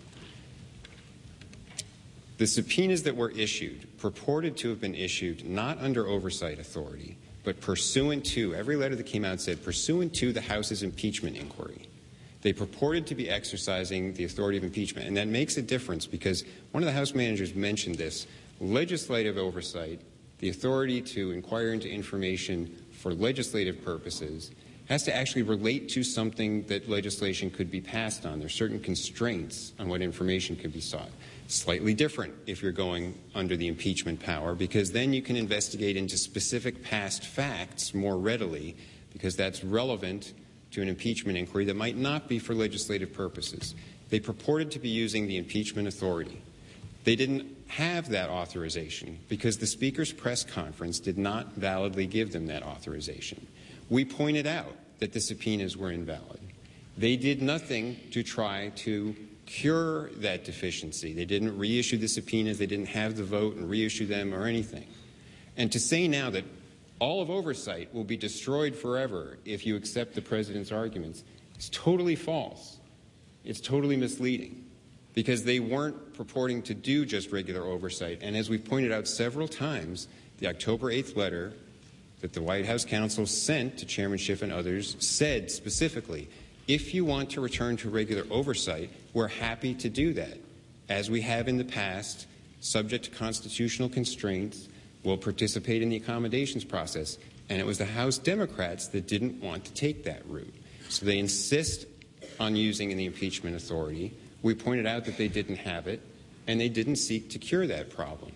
The subpoenas that were issued purported to have been issued not under oversight authority, but pursuant to, every letter that came out said, pursuant to the House's impeachment inquiry. They purported to be exercising the authority of impeachment, and that makes a difference because one of the House managers mentioned this. Legislative oversight, the authority to inquire into information for legislative purposes, has to actually relate to something that legislation could be passed on. There are certain constraints on what information could be sought. Slightly different if you're going under the impeachment power, because then you can investigate into specific past facts more readily, because that's relevant to an impeachment inquiry that might not be for legislative purposes. They purported to be using the impeachment authority. They didn't have that authorization because the Speaker's press conference did not validly give them that authorization. We pointed out that the subpoenas were invalid. They did nothing to try to cure that deficiency. They didn't reissue the subpoenas. They didn't have the vote and reissue them or anything. And to say now that all of oversight will be destroyed forever if you accept the president's arguments is totally false. It's totally misleading because they weren't purporting to do just regular oversight. And as we've pointed out several times, the October 8th letter that the White House counsel sent to Chairman Schiff and others said specifically, if you want to return to regular oversight, we're happy to do that. As we have in the past, subject to constitutional constraints, we'll participate in the accommodations process. And it was the House Democrats that didn't want to take that route. So they insist on using the impeachment authority. We pointed out that they didn't have it, and they didn't seek to cure that problem.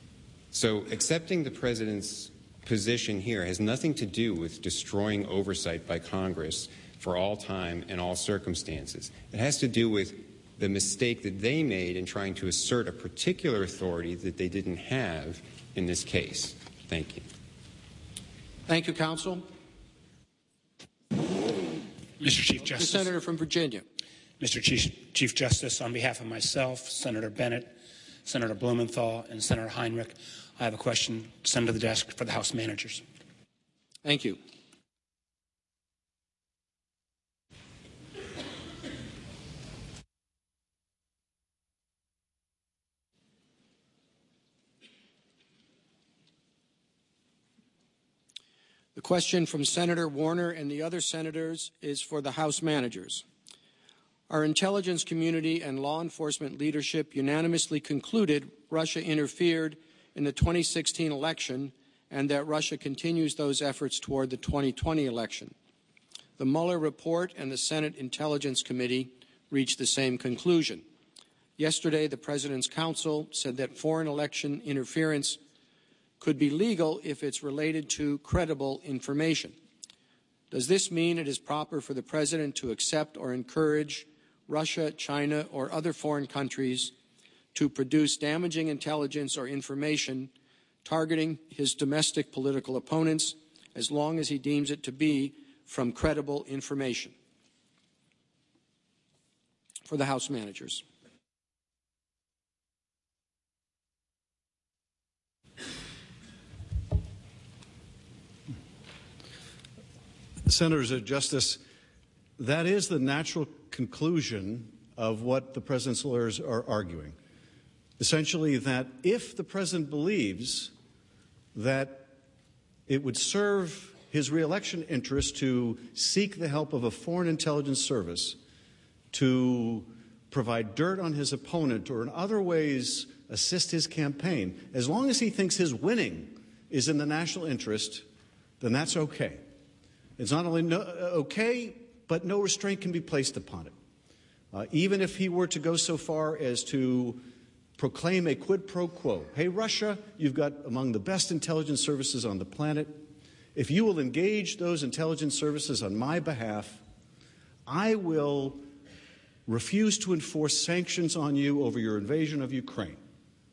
So accepting the president's position here has nothing to do with destroying oversight by Congress for all time and all circumstances. It has to do with the mistake that they made in trying to assert a particular authority that they didn't have in this case. Thank you. Thank you, counsel. Mr. Chief Justice. The senator from Virginia. Mr. Chief Justice, on behalf of myself, Senator Bennett, Senator Blumenthal, and Senator Heinrich, I have a question sent to the desk for the House managers. Thank you. The question from Senator Warner and the other senators is for the House managers. Our intelligence community and law enforcement leadership unanimously concluded Russia interfered in the 2016 election and that Russia continues those efforts toward the 2020 election. The Mueller report and the Senate Intelligence Committee reached the same conclusion. Yesterday, the President's counsel said that foreign election interference could be legal if it's related to credible information. Does this mean it is proper for the President to accept or encourage Russia, China, or other foreign countries to produce damaging intelligence or information targeting his domestic political opponents as long as he deems it to be from credible information? For the House managers. Senators, Justice, that is the natural conclusion of what the President's lawyers are arguing. Essentially, that if the President believes that it would serve his reelection interest to seek the help of a foreign intelligence service to provide dirt on his opponent or in other ways assist his campaign, as long as he thinks his winning is in the national interest, then that's okay. It's not only okay, but no restraint can be placed upon it. Even if he were to go so far as to proclaim a quid pro quo. Hey, Russia, you've got among the best intelligence services on the planet. If you will engage those intelligence services on my behalf, I will refuse to enforce sanctions on you over your invasion of Ukraine.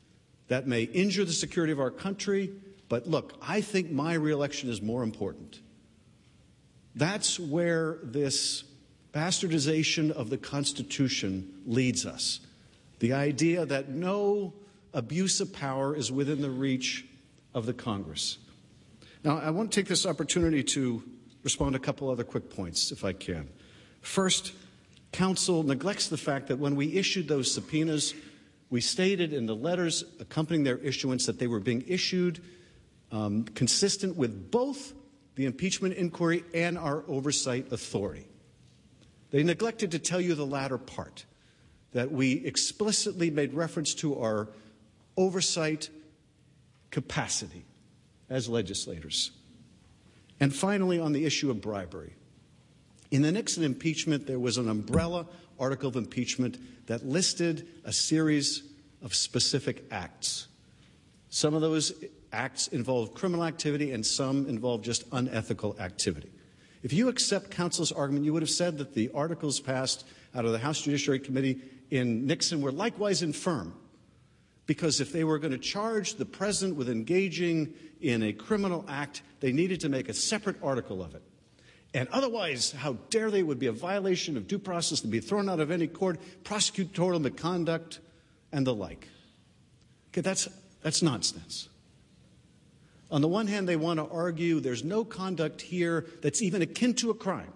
That may injure the security of our country, but look, I think my reelection is more important. That's where this bastardization of the Constitution leads us. The idea that no abuse of power is within the reach of the Congress. Now, I want to take this opportunity to respond to a couple other quick points, if I can. First, counsel neglects the fact that when we issued those subpoenas, we stated in the letters accompanying their issuance that they were being issued consistent with both the impeachment inquiry and our oversight authority. They neglected to tell you the latter part, that we explicitly made reference to our oversight capacity as legislators. And finally, on the issue of bribery. In the Nixon impeachment, there was an umbrella article of impeachment that listed a series of specific acts. Some of those acts involved criminal activity and some involved just unethical activity. If you accept counsel's argument, you would have said that the articles passed out of the House Judiciary Committee in Nixon were likewise infirm, because if they were going to charge the president with engaging in a criminal act, they needed to make a separate article of it. And otherwise, how dare they, would be a violation of due process to be thrown out of any court, prosecutorial misconduct, and the like. Okay, that's nonsense. On the one hand, they want to argue there's no conduct here that's even akin to a crime,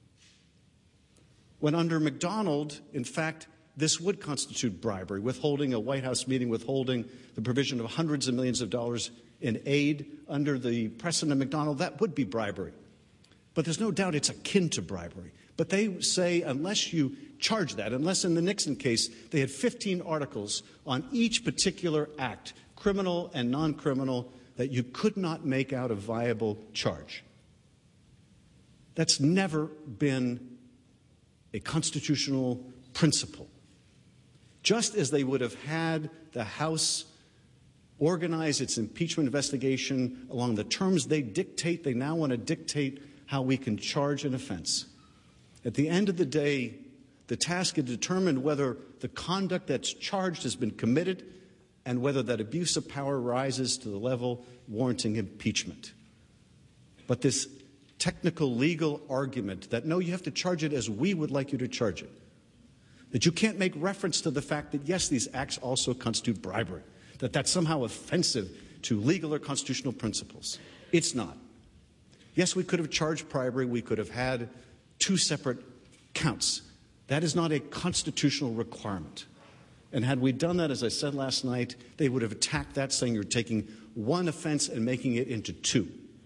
when under McDonald, in fact, this would constitute bribery, withholding a White House meeting, withholding the provision of hundreds of millions of dollars in aid under the precedent of McDonald. That would be bribery. But there's no doubt it's akin to bribery. But they say unless you charge that, unless in the Nixon case they had 15 articles on each particular act, criminal and non-criminal, that you could not make out a viable charge. That's never been a constitutional principle. Just as they would have had the House organize its impeachment investigation along the terms they dictate, they now want to dictate how we can charge an offense. At the end of the day, the task is to determine whether the conduct that's charged has been committed and whether that abuse of power rises to the level warranting impeachment. But this technical legal argument that, no, you have to charge it as we would like you to charge it, that you can't make reference to the fact that, yes, these acts also constitute bribery, that that's somehow offensive to legal or constitutional principles. It's not. Yes, we could have charged bribery. We could have had two separate counts. That is not a constitutional requirement. And had we done that, as I said last night, they would have attacked that, saying you're taking one offense and making it into two.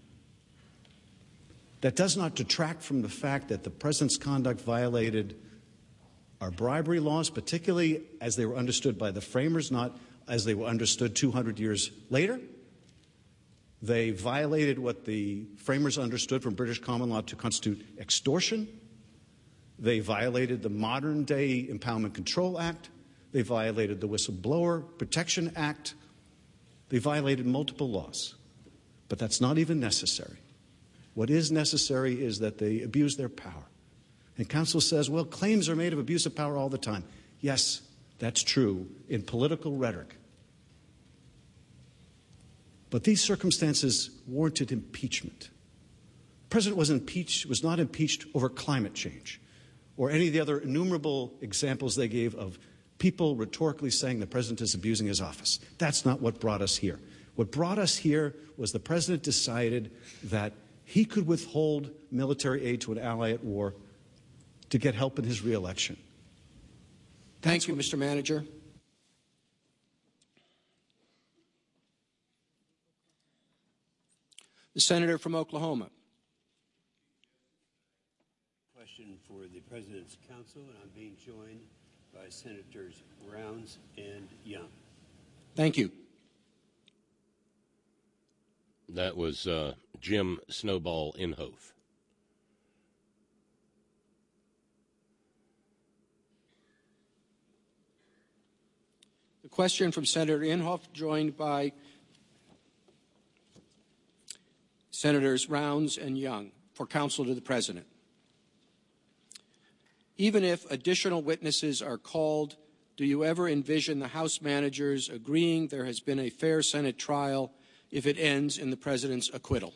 That does not detract from the fact that the president's conduct violated our bribery laws, particularly as they were understood by the framers, not as they were understood 200 years later. They violated what the framers understood from British common law to constitute extortion. They violated the modern-day Impoundment Control Act. They violated the Whistleblower Protection Act. They violated multiple laws. But that's not even necessary. What is necessary is that they abuse their power. And counsel says, well, claims are made of abuse of power all the time. Yes, that's true in political rhetoric. But these circumstances warranted impeachment. The president was not impeached over climate change or any of the other innumerable examples they gave of people rhetorically saying the president is abusing his office. That's not what brought us here. What brought us here was the president decided that he could withhold military aid to an ally at war to get help in his reelection. Thank you, Mr. Manager. The senator from Oklahoma. Question for the President's Counsel, and I'm being joined by Senators Rounds and Young. Thank you. That was Jim Snowball Inhofe. The question from Senator Inhofe, joined by Senators Rounds and Young, for counsel to the President. Even if additional witnesses are called do you ever envision the House managers agreeing there has been a fair Senate trial if it ends in the president's acquittal?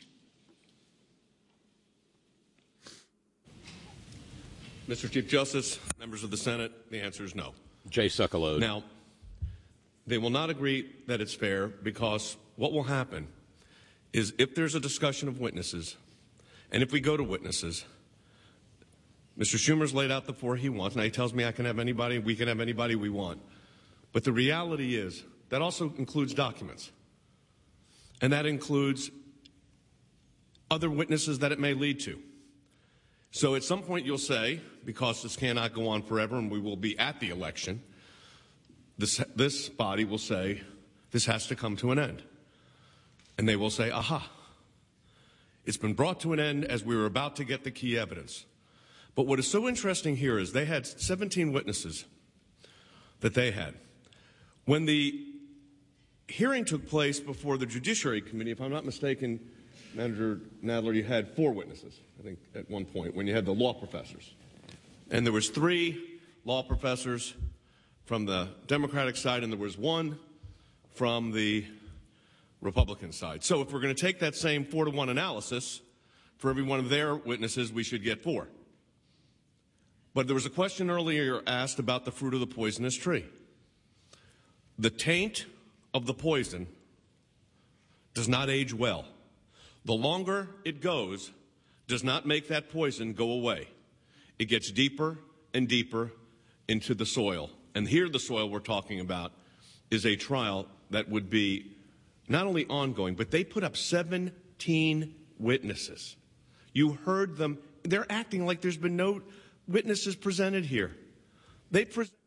Mr. Chief Justice, members of the Senate, the answer is no. Jay Sekulow. Now, they will not agree that it's fair because what will happen is if there's a discussion of witnesses, and if we go to witnesses, Mr. Schumer's laid out the four he wants. Now he tells me I can have anybody, we can have anybody we want. But the reality is that also includes documents. And that includes other witnesses that it may lead to. So at some point you'll say, because this cannot go on forever and we will be at the election, this body will say, this has to come to an end. And they will say, aha, it's been brought to an end as we were about to get the key evidence. But what is so interesting here is they had 17 witnesses that they had. When the hearing took place before the Judiciary Committee, if I'm not mistaken, Manager Nadler, you had 4 witnesses, I think, at one point, when you had the law professors. And there was 3 law professors from the Democratic side, and there was 1 from the Republican side. So if we're going to take that same 4-to-1 analysis, for every one of their witnesses, we should get 4. But there was a question earlier asked about the fruit of the poisonous tree. The taint of the poison does not age well. The longer it goes does not make that poison go away. It gets deeper and deeper into the soil. And here the soil we're talking about is a trial that would be not only ongoing, but they put up 17 witnesses. You heard them. They're acting like there's been no witnesses presented here. I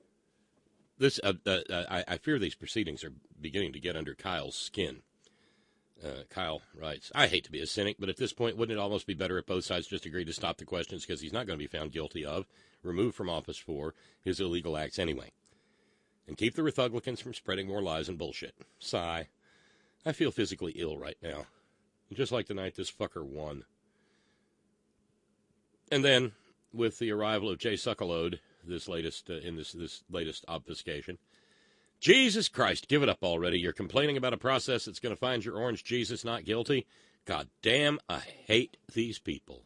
fear these proceedings are beginning to get under Kyle's skin. Kyle writes, I hate to be a cynic, but at this point, wouldn't it almost be better if both sides just agreed to stop the questions because he's not going to be found guilty of, removed from office for, his illegal acts anyway? And keep the Republicans from spreading more lies and bullshit. Sigh. I feel physically ill right now. Just like the night this fucker won. And then, with the arrival of Jay Sekulow, this latest latest obfuscation, Jesus Christ, give it up already. You're complaining about a process that's going to find your orange Jesus not guilty? God damn, I hate these people.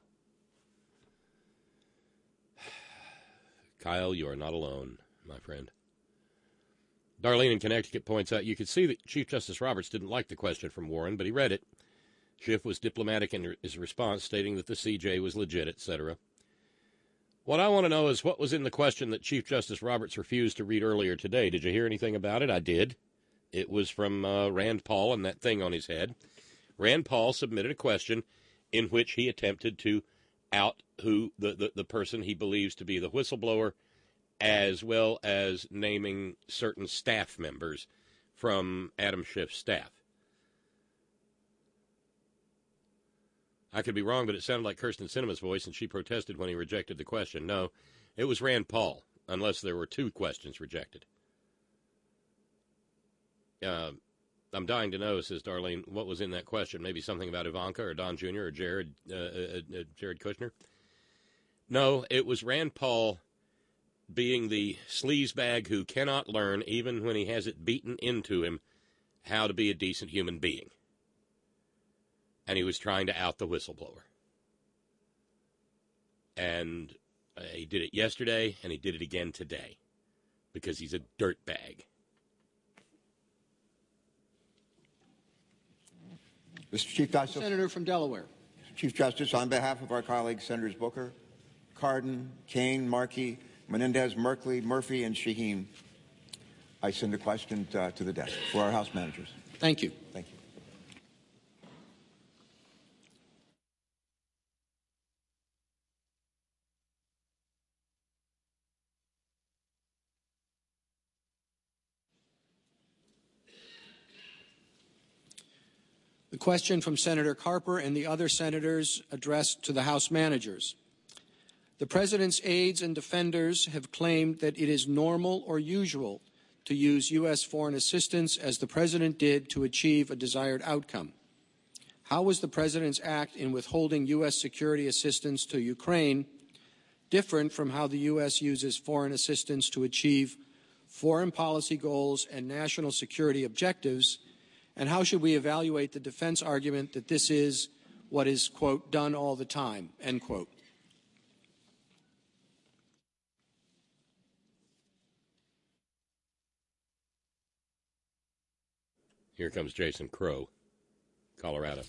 Kyle, you are not alone, my friend. Darlene in Connecticut points out, you could see that Chief Justice Roberts didn't like the question from Warren, but he read it. Schiff was diplomatic in his response, stating that the CJ was legit, etc. What I want to know is what was in the question that Chief Justice Roberts refused to read earlier today. Did you hear anything about it? I did. It was from Rand Paul and that thing on his head. Rand Paul submitted a question in which he attempted to out who the person he believes to be the whistleblower, as well as naming certain staff members from Adam Schiff's staff. I could be wrong, but it sounded like Kirsten Sinema's voice, and she protested when he rejected the question. No, it was Rand Paul, unless there were 2 questions rejected. I'm dying to know, says Darlene, what was in that question. Maybe something about Ivanka or Don Jr. or Jared Kushner. No, it was Rand Paul being the sleazebag who cannot learn, even when he has it beaten into him, how to be a decent human being. And he was trying to out the whistleblower. And he did it yesterday, and he did it again today, because he's a dirtbag. Mr. Chief Justice. Senator from Delaware. Chief Justice, on behalf of our colleagues, Senators Booker, Cardin, Kane, Markey, Menendez, Merkley, Murphy, and Shaheen, I send a question to the desk for our House managers. Thank you. Thank you. The question from Senator Carper and the other senators addressed to the House managers. The President's aides and defenders have claimed that it is normal or usual to use U.S. foreign assistance as the President did to achieve a desired outcome. How was the President's act in withholding U.S. security assistance to Ukraine different from how the U.S. uses foreign assistance to achieve foreign policy goals, and national security objectives? And how should we evaluate the defense argument that this is what is, quote, done all the time, end quote? Here comes Jason Crow, Colorado.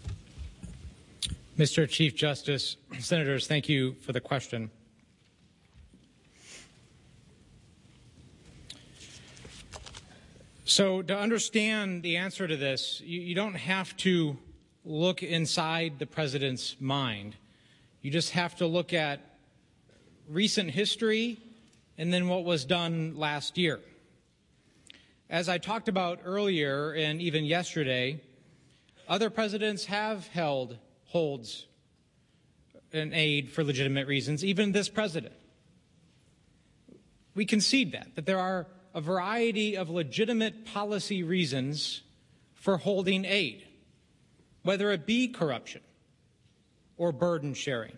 Mr. Chief Justice, Senators, thank you for the question. So to understand the answer to this, you don't have to look inside the president's mind. You just have to look at recent history and then what was done last year. As I talked about earlier and even yesterday, other presidents have holds an aid for legitimate reasons, even this president. We concede that there are a variety of legitimate policy reasons for holding aid, whether it be corruption or burden sharing.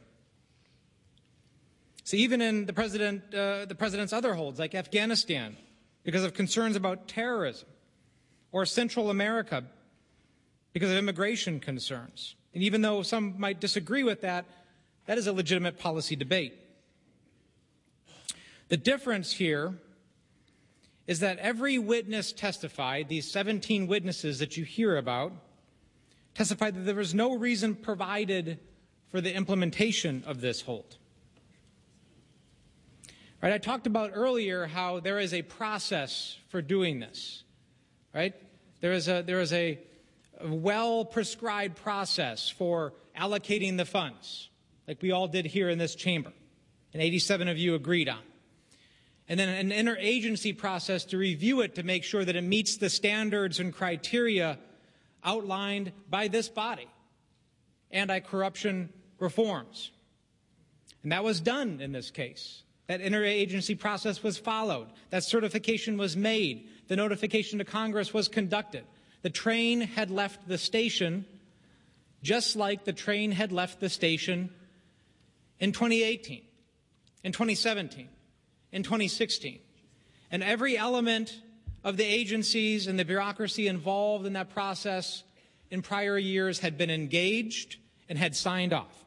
So even in the president's other holds, like Afghanistan, because of concerns about terrorism, or Central America, because of immigration concerns. And even though some might disagree with that, that is a legitimate policy debate. The difference here is that every witness testified, these 17 witnesses that you hear about, testified that there was no reason provided for the implementation of this hold. Right, I talked about earlier how there is a process for doing this. Right? There is a well-prescribed process for allocating the funds, like we all did here in this chamber, and 87 of you agreed on. And then an interagency process to review it to make sure that it meets the standards and criteria outlined by this body, anti-corruption reforms. And that was done in this case. That interagency process was followed. That certification was made. The notification to Congress was conducted. The train had left the station, just like the train had left the station in 2018, in 2017, in 2016. And every element of the agencies and the bureaucracy involved in that process in prior years had been engaged and had signed off.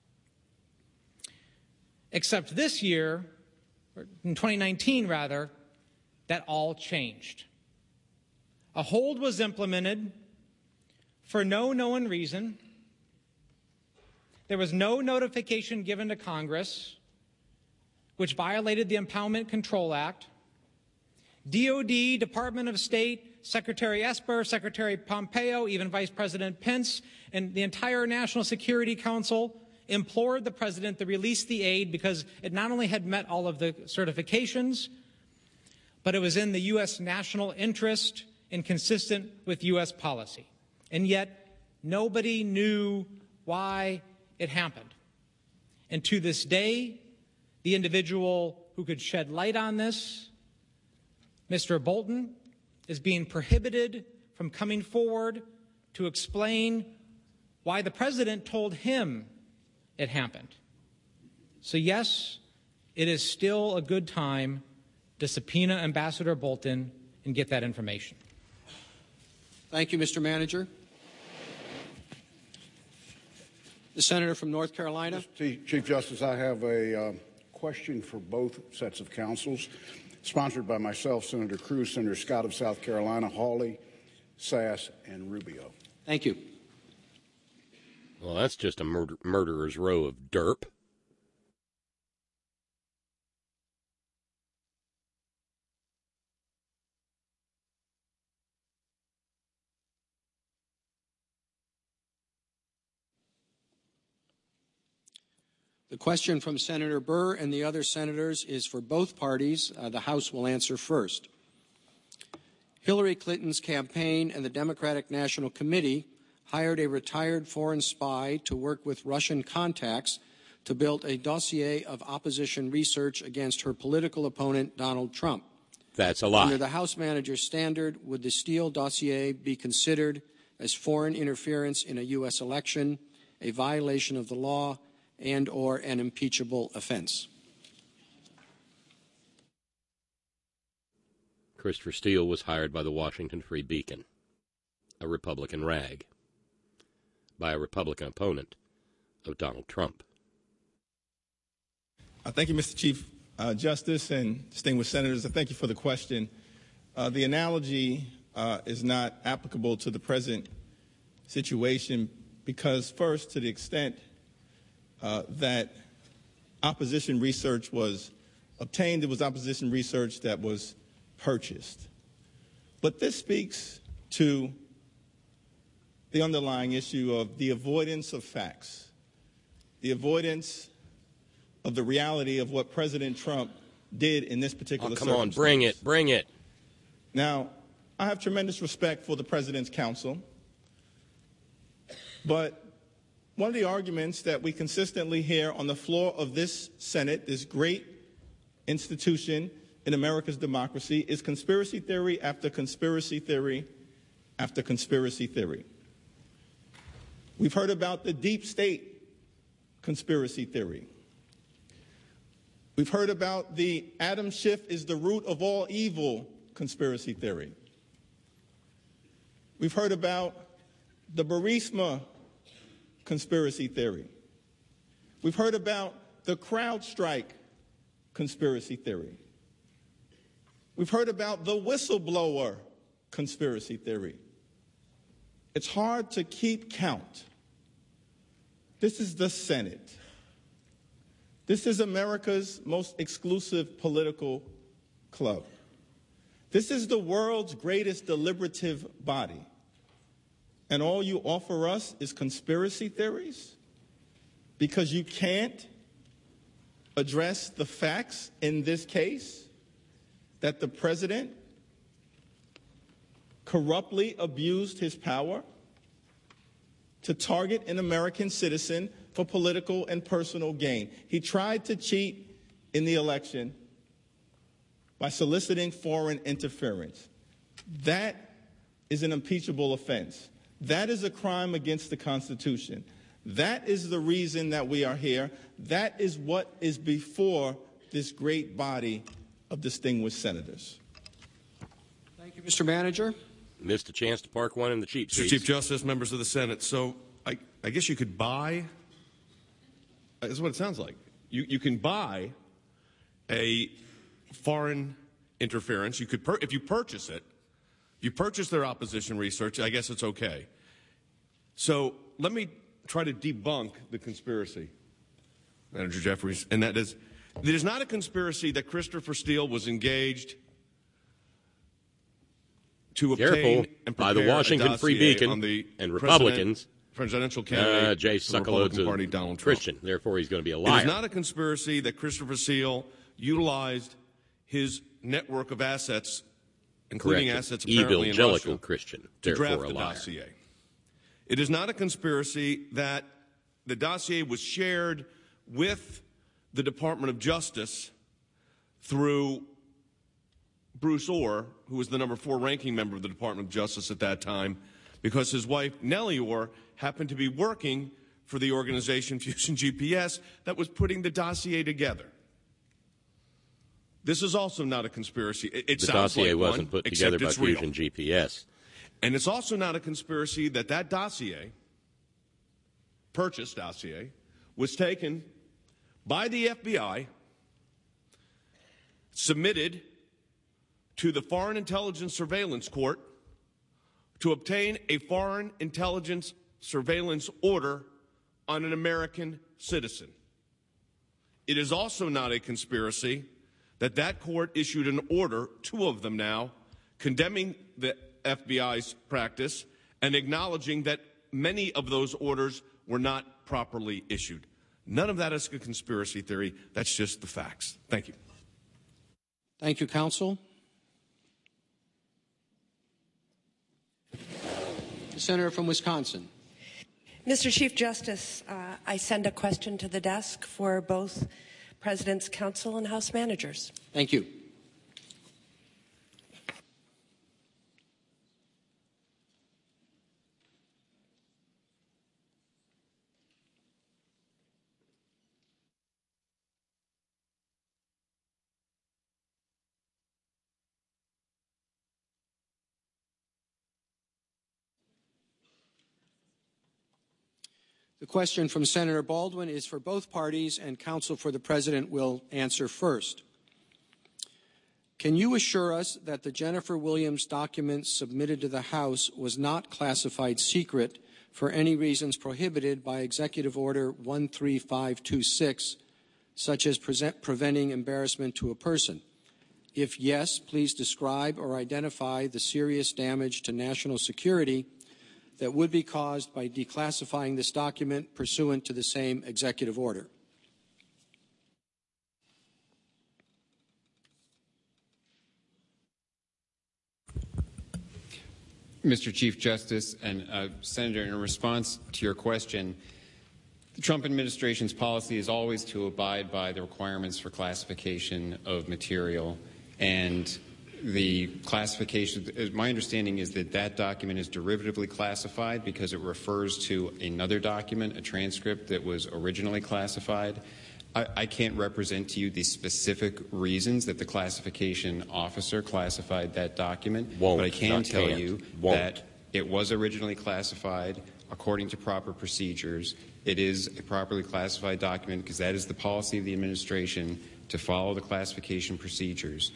Except this year, or in 2019 rather, that all changed. A hold was implemented for no known reason. There was no notification given to Congress, which violated the Impoundment Control Act. DOD, Department of State, Secretary Esper, Secretary Pompeo, even Vice President Pence, and the entire National Security Council implored the president to release the aid because it not only had met all of the certifications, but it was in the U.S. national interest and consistent with U.S. policy. And yet, nobody knew why it happened. And to this day, the individual who could shed light on this, Mr. Bolton, is being prohibited from coming forward to explain why the president told him it happened. So yes, it is still a good time to subpoena Ambassador Bolton and get that information. Thank you, Mr. Manager. The senator from North Carolina. Chief Justice, I have a question for both sets of counsels, sponsored by myself, Senator Cruz, Senator Scott of South Carolina, Hawley, Sass, and Rubio. Thank you. Well, that's just a murderer's row of derp. The question from Senator Burr and the other senators is for both parties. The House will answer first. Hillary Clinton's campaign and the Democratic National Committee hired a retired foreign spy to work with Russian contacts to build a dossier of opposition research against her political opponent, Donald Trump. That's a lie. Under the House manager's standard, would the Steele dossier be considered as foreign interference in a U.S. election, a violation of the law, and or an impeachable offense? Christopher Steele was hired by the Washington Free Beacon, a Republican rag, by a Republican opponent of Donald Trump. Thank you, Mr. Chief Justice and distinguished senators. Thank you for the question. The analogy is not applicable to the present situation because, first, to the extent that opposition research was obtained, it was opposition research that was purchased. But this speaks to the underlying issue of the avoidance of facts, the avoidance of the reality of what President Trump did in this particular circumstance. Come on, bring it. Now, I have tremendous respect for the President's counsel, but one of the arguments that we consistently hear on the floor of this Senate, this great institution in America's democracy, is conspiracy theory after conspiracy theory after conspiracy theory. We've heard about the deep state conspiracy theory. We've heard about the Adam Schiff is the root of all evil conspiracy theory. We've heard about the Burisma conspiracy theory. We've heard about the CrowdStrike conspiracy theory. We've heard about the whistleblower conspiracy theory. It's hard to keep count. This is the Senate. This is America's most exclusive political club. This is the world's greatest deliberative body. And all you offer us is conspiracy theories because you can't address the facts in this case that the president corruptly abused his power to target an American citizen for political and personal gain. He tried to cheat in the election by soliciting foreign interference. That is an impeachable offense. That is a crime against the Constitution. That is the reason that we are here. That is what is before this great body of distinguished senators. Thank you, Mr. Manager. Missed a chance to park one in the cheap seats. Mr. Chief Justice, members of the Senate, so I guess you could buy, this is what it sounds like. You can buy a foreign interference. You could, if you purchase it, you purchase their opposition research, I guess it's okay. So let me try to debunk the conspiracy, Manager Jeffries, and that is, it is not a conspiracy that Christopher Steele was engaged to obtain and by the Washington Free Beacon on the and Republicans, presidential candidate, Jay the Republican Party, Donald Trump. Christian. Therefore, he's going to be a liar. It is not a conspiracy that Christopher Steele utilized his network of assets, including assets apparently in Russia, Christian. to draft the dossier. It is not a conspiracy that the dossier was shared with the Department of Justice through Bruce Orr, who was the number 4 ranking member of the Department of Justice at that time, because his wife, Nellie Orr, happened to be working for the organization Fusion GPS that was putting the dossier together. This is also not a conspiracy. It the sounds dossier like wasn't one, put together by real. Fusion GPS. And it's also not a conspiracy that that dossier, purchased dossier, was taken by the FBI, submitted to the Foreign Intelligence Surveillance Court to obtain a foreign intelligence surveillance order on an American citizen. It is also not a conspiracy that that court issued an order, 2 of them now, condemning the FBI's practice and acknowledging that many of those orders were not properly issued. None of that is a conspiracy theory. That's just the facts. Thank you. Thank you, counsel. The senator from Wisconsin. Mr. Chief Justice, I send a question to the desk for both President's counsel and House managers. Thank you. The question from Senator Baldwin is for both parties, and counsel for the President will answer first. Can you assure us that the Jennifer Williams document submitted to the House was not classified secret for any reasons prohibited by Executive Order 13526, such as preventing embarrassment to a person? If yes, please describe or identify the serious damage to national security that would be caused by declassifying this document pursuant to the same executive order. Mr. Chief Justice and Senator, in response to your question, the Trump administration's policy is always to abide by the requirements for classification of material, and the classification, my understanding is that that document is derivatively classified because it refers to another document, a transcript that was originally classified. I can't represent to you the specific reasons that the classification officer classified that document, but I can tell you that it was originally classified according to proper procedures. It is a properly classified document because that is the policy of the administration, to follow the classification procedures.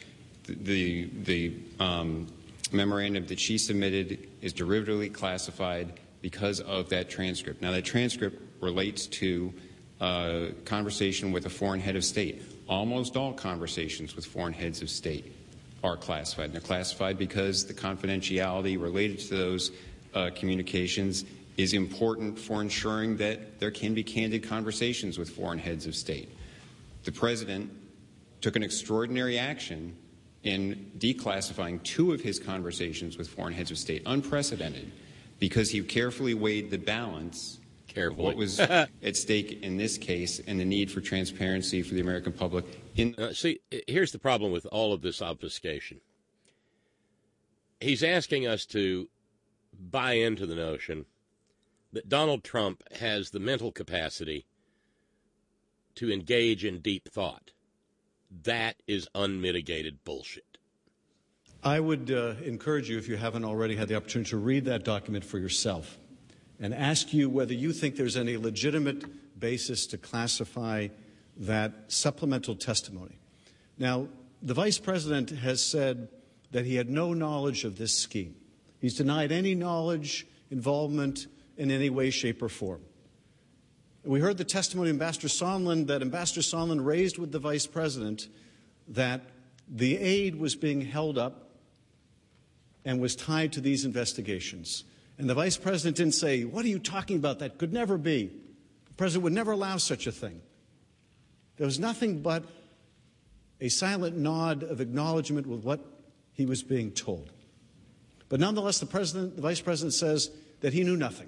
The memorandum that she submitted is derivatively classified because of that transcript. Now, that transcript relates to conversation with a foreign head of state. Almost all conversations with foreign heads of state are classified. And they're classified because the confidentiality related to those communications is important for ensuring that there can be candid conversations with foreign heads of state. The President took an extraordinary action in declassifying 2 of his conversations with foreign heads of state, unprecedented, because he carefully weighed the balance of what was at stake in this case and the need for transparency for the American public. See, here's the problem with all of this obfuscation. He's asking us to buy into the notion that Donald Trump has the mental capacity to engage in deep thought. That is unmitigated bullshit. I would encourage you, if you haven't already had the opportunity, to read that document for yourself and ask you whether you think there's any legitimate basis to classify that supplemental testimony. Now, the Vice President has said that he had no knowledge of this scheme. He's denied any knowledge, involvement in any way, shape, or form. We heard the testimony of Ambassador Sondland that Ambassador Sondland raised with the Vice President that the aid was being held up and was tied to these investigations. And the Vice President didn't say, "What are you talking about? That could never be." The President would never allow such a thing. There was nothing but a silent nod of acknowledgement with what he was being told. But nonetheless, the Vice President says that he knew nothing.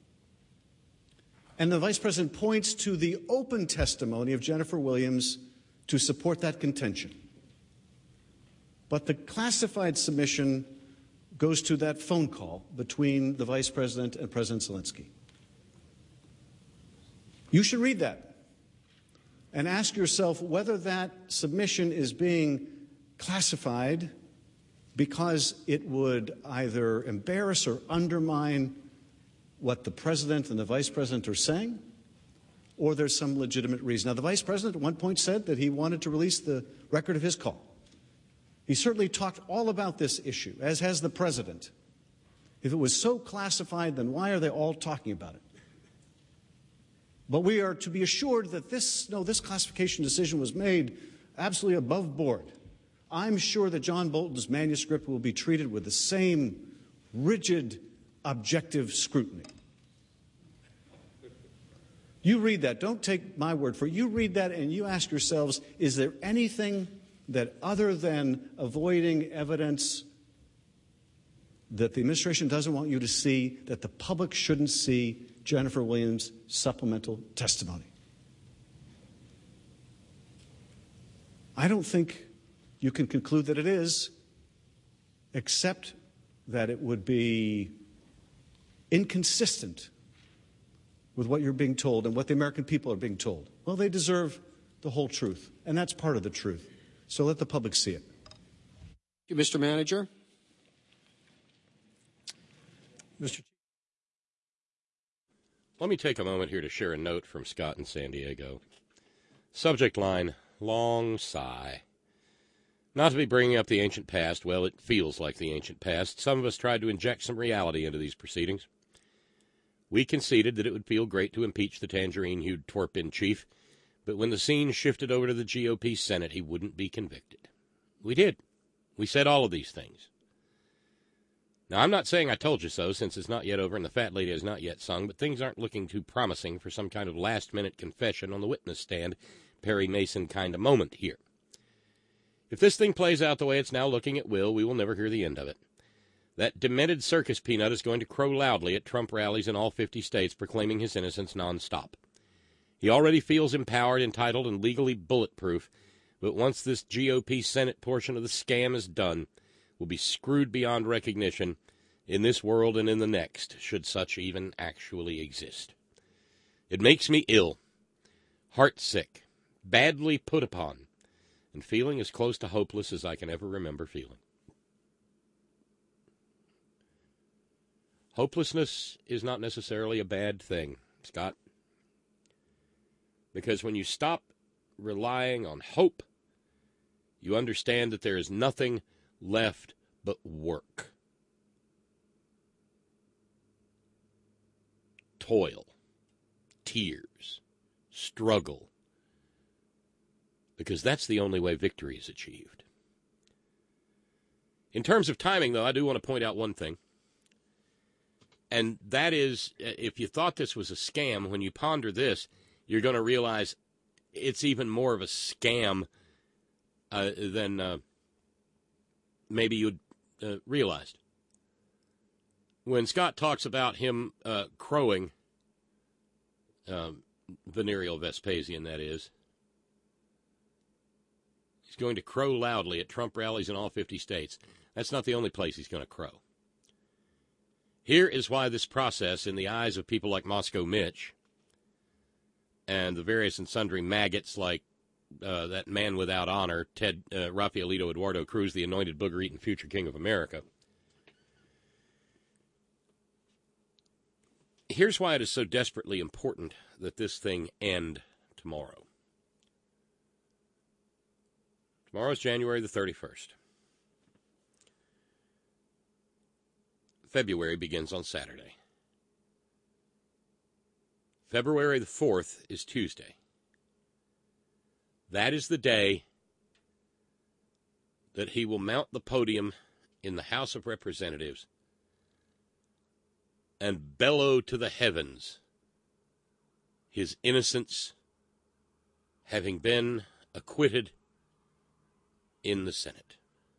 And the Vice President points to the open testimony of Jennifer Williams to support that contention. But the classified submission goes to that phone call between the Vice President and President Zelensky. You should read that and ask yourself whether that submission is being classified because it would either embarrass or undermine what the President and the Vice President are saying, or there's some legitimate reason. Now, the Vice President at one point said that he wanted to release the record of his call. He certainly talked all about this issue, as has the President. If it was so classified, then why are they all talking about it? But we are to be assured that this classification decision was made absolutely above board. I'm sure that John Bolton's manuscript will be treated with the same rigid, objective scrutiny. You read that. Don't take my word for it. You read that and you ask yourselves, is there anything that other than avoiding evidence that the administration doesn't want you to see, that the public shouldn't see Jennifer Williams' supplemental testimony? I don't think you can conclude that it is, except that it would be inconsistent with what you're being told and what the American people are being told. Well, they deserve the whole truth, and that's part of the truth. So let the public see it. Thank you, Mr. Manager. Mr. Let me take a moment here to share a note from Scott in San Diego. Subject line, long sigh. Not to be bringing up the ancient past. Well, it feels like the ancient past. Some of us tried to inject some reality into these proceedings. We conceded that it would feel great to impeach the tangerine-hued twerp in chief, but when the scene shifted over to the GOP Senate, he wouldn't be convicted. We did. We said all of these things. Now, I'm not saying I told you so, since it's not yet over and the fat lady has not yet sung, but things aren't looking too promising for some kind of last-minute confession on the witness stand, Perry Mason kind of moment here. If this thing plays out the way it's now looking it will, we will never hear the end of it. That demented circus peanut is going to crow loudly at Trump rallies in all 50 states proclaiming his innocence nonstop. He already feels empowered, entitled, and legally bulletproof, but once this GOP Senate portion of the scam is done, will be screwed beyond recognition in this world and in the next, should such even actually exist. It makes me ill, heartsick, badly put upon, and feeling as close to hopeless as I can ever remember feeling. Hopelessness is not necessarily a bad thing, Scott, because when you stop relying on hope, you understand that there is nothing left but work, toil, tears, struggle, because that's the only way victory is achieved. In terms of timing, though, I do want to point out one thing, and that is, if you thought this was a scam, when you ponder this, you're going to realize it's even more of a scam than maybe you'd realized. When Scott talks about him crowing, venereal Vespasian, that is, he's going to crow loudly at Trump rallies in all 50 states. That's not the only place he's going to crow. Here is why this process, in the eyes of people like Moscow Mitch and the various and sundry maggots like that man without honor, Rafaelito Eduardo Cruz, the anointed booger-eating future king of America. Here's why it is so desperately important that this thing end tomorrow. Tomorrow is January the 31st. February begins on Saturday. February the 4th is Tuesday. That is the day that he will mount the podium in the House of Representatives and bellow to the heavens his innocence, having been acquitted in the Senate.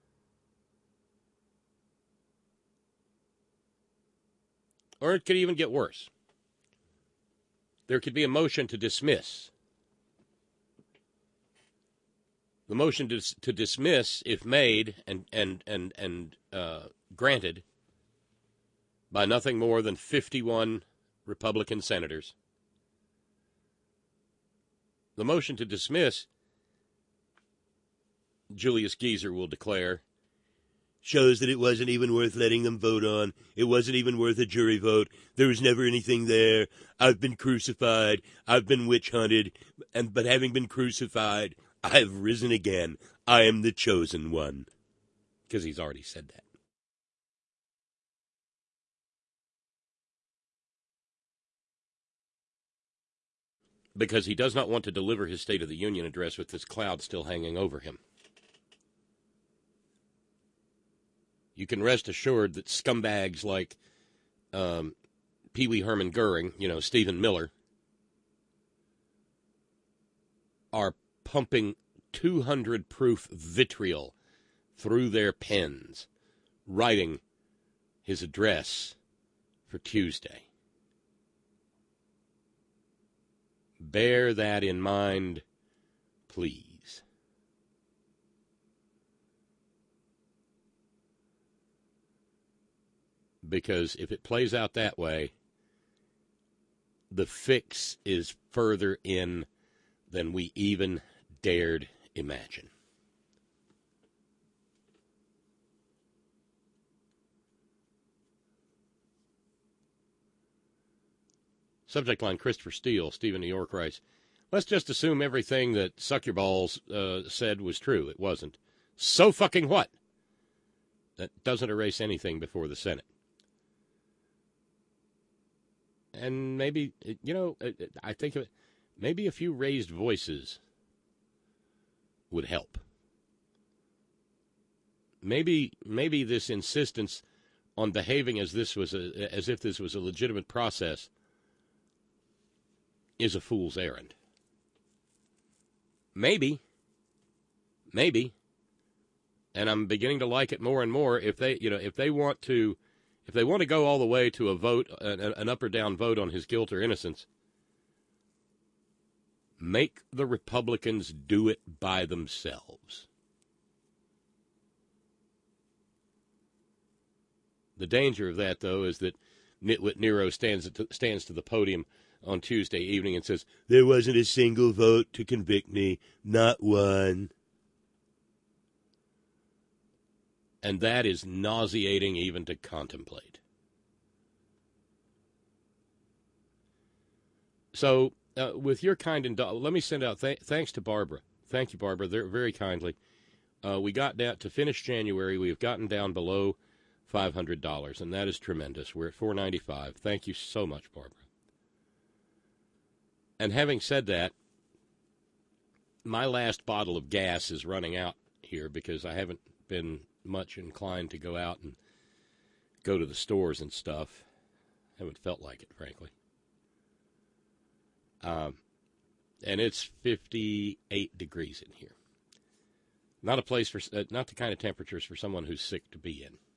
Or it could even get worse. There could be a motion to dismiss. The motion to dismiss, if made and granted by nothing more than 51 Republican senators, the motion to dismiss, Julius Geezer will declare, shows that it wasn't even worth letting them vote on. It wasn't even worth a jury vote. There was never anything there. I've been crucified. I've been witch hunted. But having been crucified, I have risen again. I am the chosen one. Because he's already said that. Because he does not want to deliver his State of the Union address with this cloud still hanging over him. You can rest assured that scumbags like Pee Wee Herman Goering, Stephen Miller, are pumping 200-proof vitriol through their pens, writing his address for Tuesday. Bear that in mind, please. Because if it plays out that way, the fix is further in than we even dared imagine. Subject line, Christopher Steele, Stephen New York writes, let's just assume everything that Suck Your Balls said was true. It wasn't. So fucking what? That doesn't erase anything before the Senate. And maybe, I think maybe a few raised voices would help. Maybe this insistence on behaving as if this was a legitimate process is a fool's errand. Maybe. And I'm beginning to like it more and more. If they want to go all the way to a vote, an up or down vote on his guilt or innocence, make the Republicans do it by themselves. The danger of that, though, is that Nitwit Nero stands to the podium on Tuesday evening and says, there wasn't a single vote to convict me, not one. And that is nauseating even to contemplate. So, with your kind indulgence, let me send out thanks to Barbara. Thank you, Barbara, very kindly. We got down to finish January. We've gotten down below $500, and that is tremendous. We're at $495. Thank you so much, Barbara. And having said that, my last bottle of gas is running out here because I haven't been much inclined to go out and go to the stores and stuff. Haven't felt like it, frankly. And it's 58 degrees in here. Not a place for, not the kind of temperatures for someone who's sick to be in.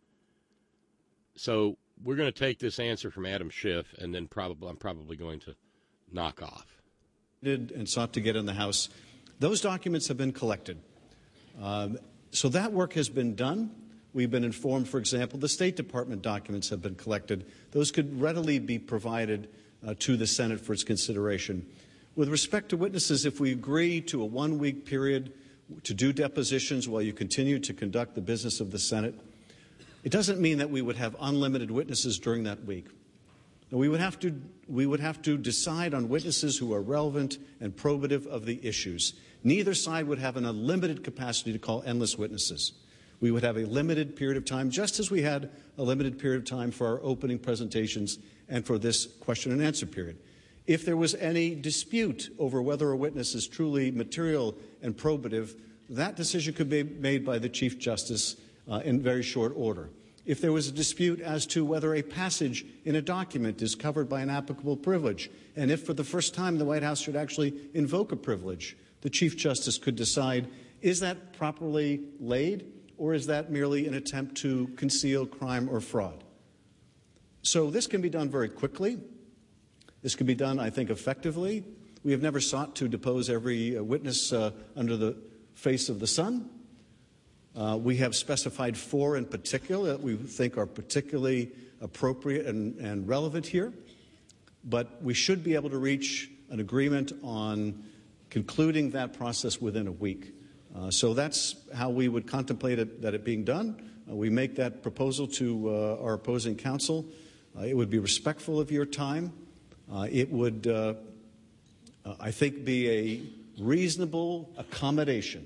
So we're going to take this answer from Adam Schiff, and then I'm probably going to knock off. And sought to get in the House. Those documents have been collected. So that work has been done. We've been informed, for example, the State Department documents have been collected. Those could readily be provided to the Senate for its consideration. With respect to witnesses, if we agree to a one-week period to do depositions while you continue to conduct the business of the Senate, it doesn't mean that we would have unlimited witnesses during that week. We would have to decide on witnesses who are relevant and probative of the issues. Neither side would have an unlimited capacity to call endless witnesses. We would have a limited period of time, just as we had a limited period of time for our opening presentations and for this question and answer period. If there was any dispute over whether a witness is truly material and probative, that decision could be made by the Chief Justice in very short order. If there was a dispute as to whether a passage in a document is covered by an applicable privilege, and if for the first time the White House should actually invoke a privilege, the Chief Justice could decide, is that properly laid, or is that merely an attempt to conceal crime or fraud? So this can be done very quickly. This can be done, I think, effectively. We have never sought to depose every witness under the face of the sun. We have specified 4 in particular that we think are particularly appropriate and relevant here. But we should be able to reach an agreement on concluding that process within a week. So that's how we would contemplate it being done. We make that proposal to our opposing counsel. It would be respectful of your time. It would, I think, be a reasonable accommodation.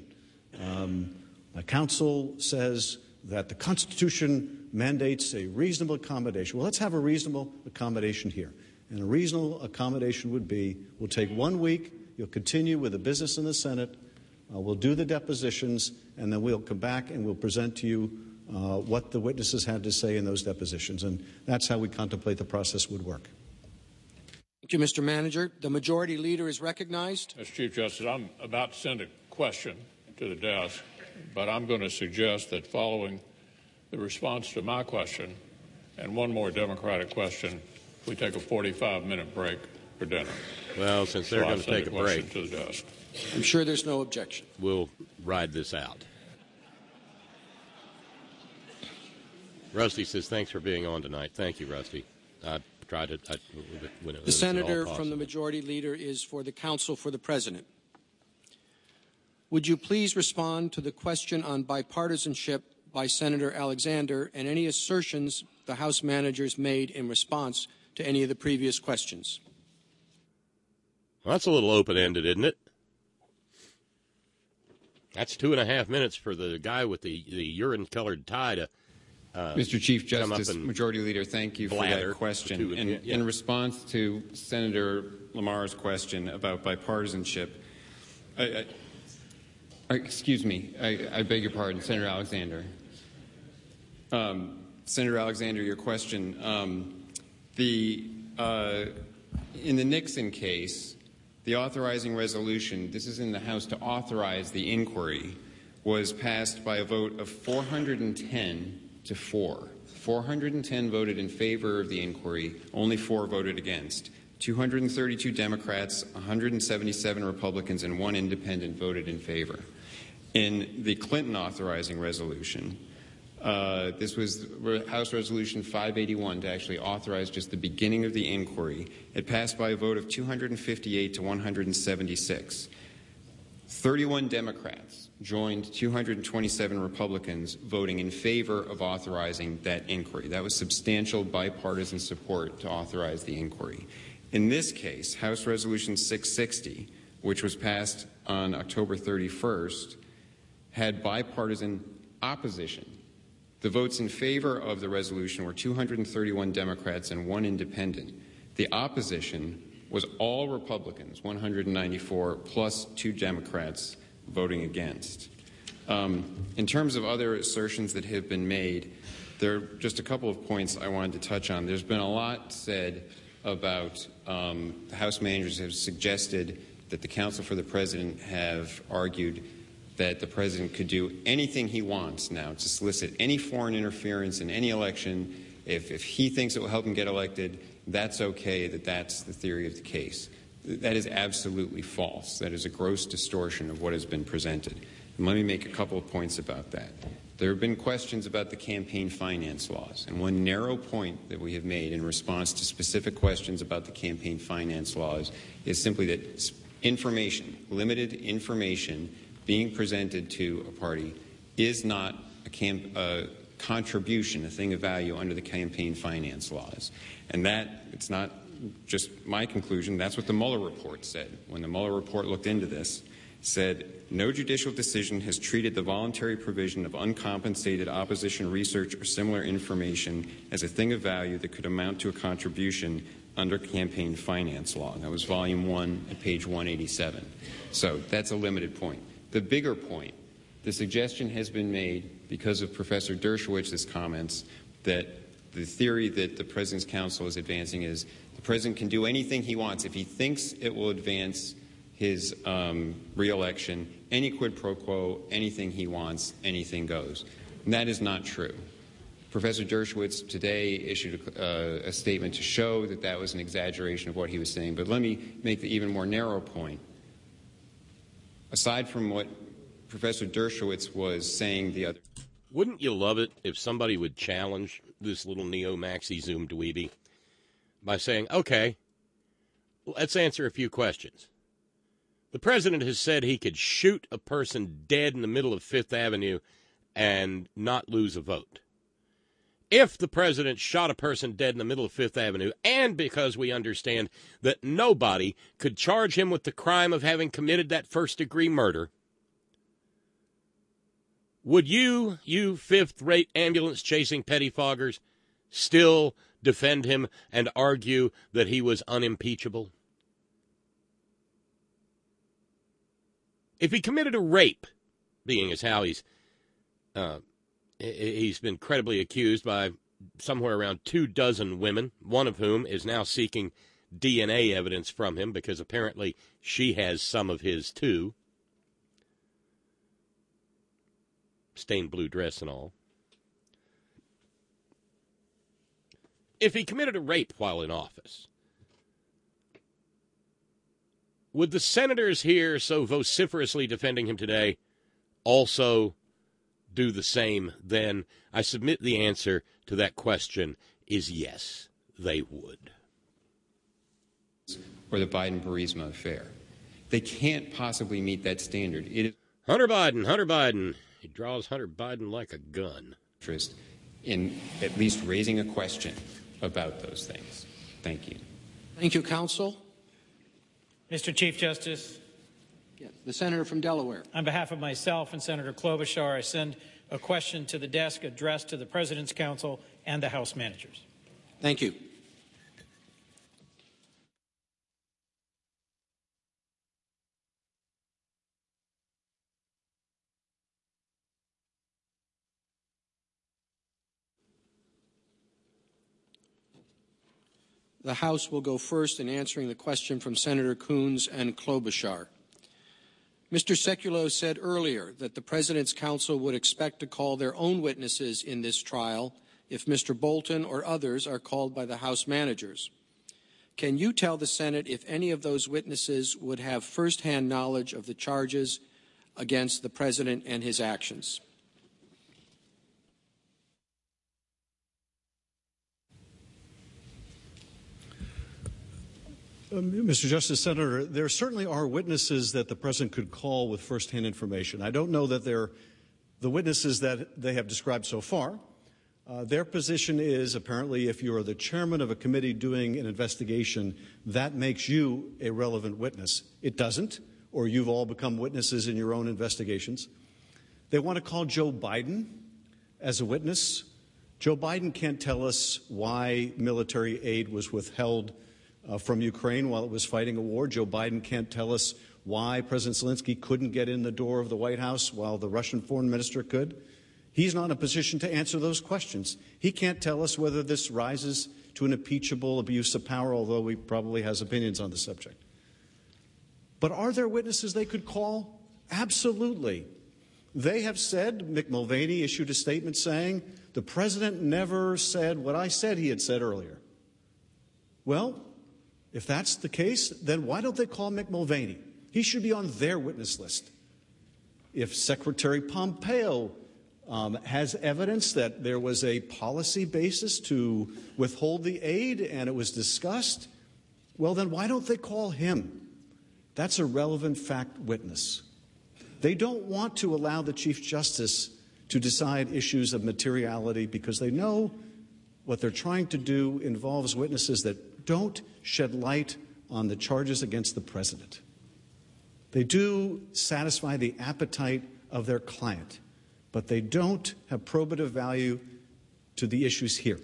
My counsel says that the Constitution mandates a reasonable accommodation. Well, let's have a reasonable accommodation here. And a reasonable accommodation would be, we'll take 1 week, you'll continue with the business in the Senate, we'll do the depositions, and then we'll come back and we'll present to you what the witnesses had to say in those depositions. And that's how we contemplate the process would work. Thank you, Mr. Manager. The Majority Leader is recognized. Mr. Chief Justice, I'm about to send a question to the desk, but I'm going to suggest that following the response to my question and one more Democratic question, we take a 45-minute break for dinner. Well, since they're going to take a break, to the desk. I'm sure there's no objection. We'll ride this out. Rusty says, thanks for being on tonight. Thank you, Rusty. I tried to. The senator from the Majority Leader is for the counsel for the President. Would you please respond to the question on bipartisanship by Senator Alexander and any assertions the House managers made in response to any of the previous questions. Well, that's a little open-ended, isn't it? That's 2.5 minutes for the guy with the urine-colored tie to Mr. Chief Justice, Majority Leader, thank you for that question. In response to Senator Lamar's question about bipartisanship, excuse me, I beg your pardon, Senator Alexander. Senator Alexander, your question. In the Nixon case, the authorizing resolution, this is in the House to authorize the inquiry, was passed by a vote of 410 to 4. 410 voted in favor of the inquiry, only 4 voted against. 232 Democrats, 177 Republicans, and 1 independent voted in favor. In the Clinton authorizing resolution, this was House Resolution 581 to actually authorize just the beginning of the inquiry. It passed by a vote of 258 to 176. 31 Democrats joined 227 Republicans voting in favor of authorizing that inquiry. That was substantial bipartisan support to authorize the inquiry. In this case, House Resolution 660, which was passed on October 31st, had bipartisan opposition. The votes in favor of the resolution were 231 Democrats and 1 independent. The opposition was all Republicans, 194, plus 2 Democrats voting against. In terms of other assertions that have been made, there are just a couple of points I wanted to touch on. There's been a lot said about the House managers have suggested that the Counsel for the President have argued that the President could do anything he wants now to solicit any foreign interference in any election. If he thinks it will help him get elected, that's okay, that's the theory of the case. That is absolutely false. That is a gross distortion of what has been presented. And let me make a couple of points about that. There have been questions about the campaign finance laws, and one narrow point that we have made in response to specific questions about the campaign finance laws is simply that information, limited information, being presented to a party is not a contribution, a thing of value under the campaign finance laws. And that, it's not just my conclusion, that's what the Mueller report said. When the Mueller report looked into this, said, no judicial decision has treated the voluntary provision of uncompensated opposition research or similar information as a thing of value that could amount to a contribution under campaign finance law. That was volume 1 at page 187. So that's a limited point. The bigger point, the suggestion has been made because of Professor Dershowitz's comments that the theory that the President's counsel is advancing is the President can do anything he wants. If he thinks it will advance his re-election, any quid pro quo, anything he wants, anything goes. And that is not true. Professor Dershowitz today issued a statement to show that that was an exaggeration of what he was saying. But let me make the even more narrow point. Aside from what Professor Dershowitz was saying the other... Wouldn't you love it if somebody would challenge this little neo-maxi Zoom dweeby by saying, okay, let's answer a few questions. The President has said he could shoot a person dead in the middle of Fifth Avenue and not lose a vote. If the President shot a person dead in the middle of Fifth Avenue, and because we understand that nobody could charge him with the crime of having committed that first-degree murder, would you fifth-rate ambulance-chasing pettifoggers, still defend him and argue that he was unimpeachable? If he committed a rape, being as how he's been credibly accused by somewhere around 24 women, one of whom is now seeking DNA evidence from him because apparently she has some of his too. Stained blue dress and all. If he committed a rape while in office, would the senators here so vociferously defending him today also do the same then? I submit the answer to that question is yes, they would. Or the Biden-Burisma affair. They can't possibly meet that standard. It is Hunter Biden. He draws Hunter Biden like a gun. Interest in at least raising a question about those things. Thank you. Thank you, counsel. Mr. Chief Justice, Yes, the senator from Delaware. on behalf of myself and Senator Klobuchar, I send a question to the desk addressed to the President's Council and the House managers. Thank you. The House will go first in answering the question from Senator Coons and Klobuchar. Mr. Sekulow said earlier that the President's Council would expect to call their own witnesses in this trial if Mr. Bolton or others are called by the House managers. Can you tell the Senate if any of those witnesses would have firsthand knowledge of the charges against the President and his actions? Mr. Justice, Senator, there certainly are witnesses that the President could call with firsthand information. I don't know that they're the witnesses that they have described so far. Their position is, apparently, if you're the chairman of a committee doing an investigation, that makes you a relevant witness. It doesn't, or you've all become witnesses in your own investigations. They want to call Joe Biden as a witness. Joe Biden can't tell us why military aid was withheld from Ukraine while it was fighting a war. Joe Biden can't tell us why President Zelensky couldn't get in the door of the White House while the Russian foreign minister could. He's not in a position to answer those questions. He can't tell us whether this rises to an impeachable abuse of power, although he probably has opinions on the subject. But are there witnesses they could call? Absolutely. They have said, Mick Mulvaney issued a statement saying, the President never said what I said he had said earlier. Well, if that's the case, then why don't they call Mick Mulvaney? He should be on their witness list. If Secretary Pompeo has evidence that there was a policy basis to withhold the aid and it was discussed, well, then why don't they call him? That's a relevant fact witness. They don't want to allow the Chief Justice to decide issues of materiality because they know what they're trying to do involves witnesses that don't shed light on the charges against the President. They do satisfy the appetite of their client, but they don't have probative value to the issues here.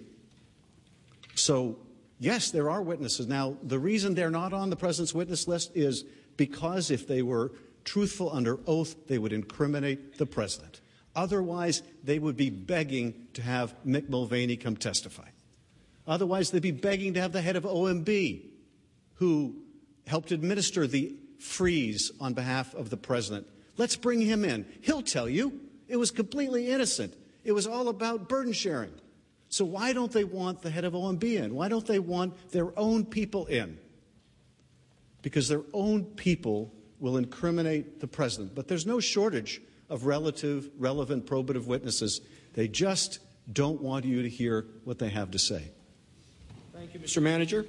So, yes, there are witnesses. Now, the reason they're not on the President's witness list is because if they were truthful under oath, they would incriminate the President. Otherwise, they would be begging to have Mick Mulvaney come testify. Otherwise, they'd be begging to have the head of OMB, who helped administer the freeze on behalf of the President. Let's bring him in. He'll tell you it was completely innocent. It was all about burden sharing. So why don't they want the head of OMB in? Why don't they want their own people in? Because their own people will incriminate the President. But there's no shortage of relevant, probative witnesses. They just don't want you to hear what they have to say. Thank you, Mr. Manager.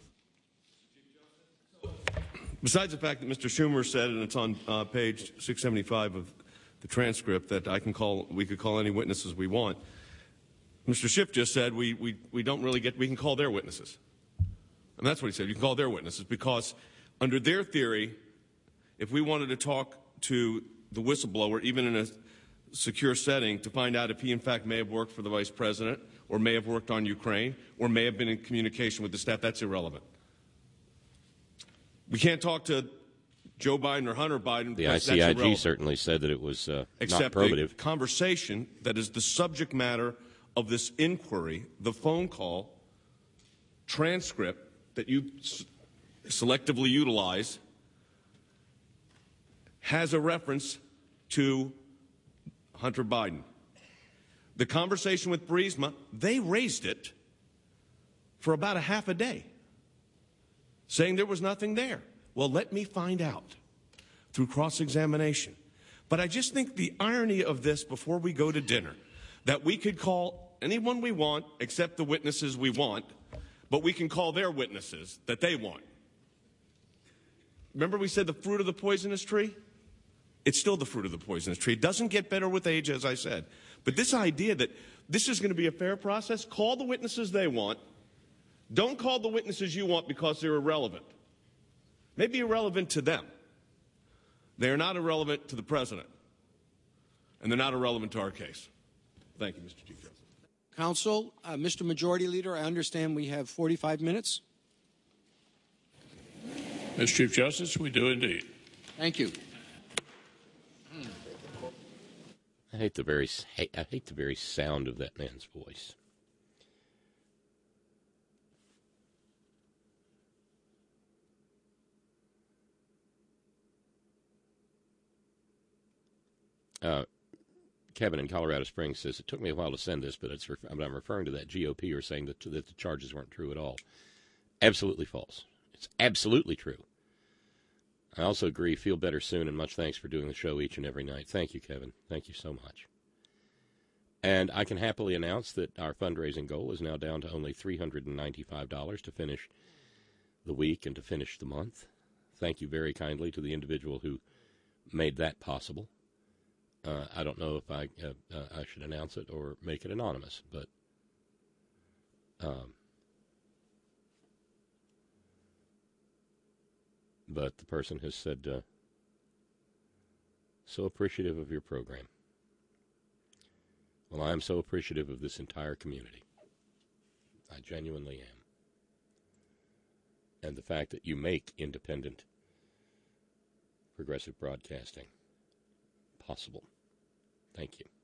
Besides the fact that Mr. Schumer said, and it's on page 675 of the transcript, that we could call any witnesses we want, Mr. Schiff just said we can call their witnesses. And that's what he said, you can call their witnesses, because under their theory, if we wanted to talk to the whistleblower, even in a secure setting, to find out if he in fact may have worked for the Vice President, or may have worked on Ukraine, or may have been in communication with the staff, that's irrelevant. We can't talk to Joe Biden or Hunter Biden. The ICIG certainly said that it was not probative. The conversation that is the subject matter of this inquiry, the phone call, transcript that you selectively utilize, has a reference to Hunter Biden. The conversation with Burisma, they raised it for about a half a day, saying there was nothing there. Well, let me find out through cross-examination. But I just think the irony of this before we go to dinner, that we could call anyone we want except the witnesses we want, but we can call their witnesses that they want. Remember we said the fruit of the poisonous tree? It's still the fruit of the poisonous tree. It doesn't get better with age, as I said. But this idea that this is going to be a fair process, call the witnesses they want, Don't call the witnesses you want because they're irrelevant. Maybe irrelevant to them. They are not irrelevant to the president, and they're not irrelevant to our case. Thank you, Mr. Chief Justice. Counsel, Mr. Majority Leader, I understand we have 45 minutes. Mr. Chief Justice, we do indeed. Thank you. I hate the very sound of that man's voice. Kevin in Colorado Springs says, it took me a while to send this, but I'm referring to that GOP who are saying that the charges weren't true at all. Absolutely false. It's absolutely true. I also agree, feel better soon, and much thanks for doing the show each and every night. Thank you, Kevin. Thank you so much. And I can happily announce that our fundraising goal is now down to only $395 to finish the week and to finish the month. Thank you very kindly to the individual who made that possible. I don't know if I should announce it or make it anonymous, but the person has said, so appreciative of your program. Well, I am so appreciative of this entire community. I genuinely am. And the fact that you make independent progressive broadcasting possible. Thank you.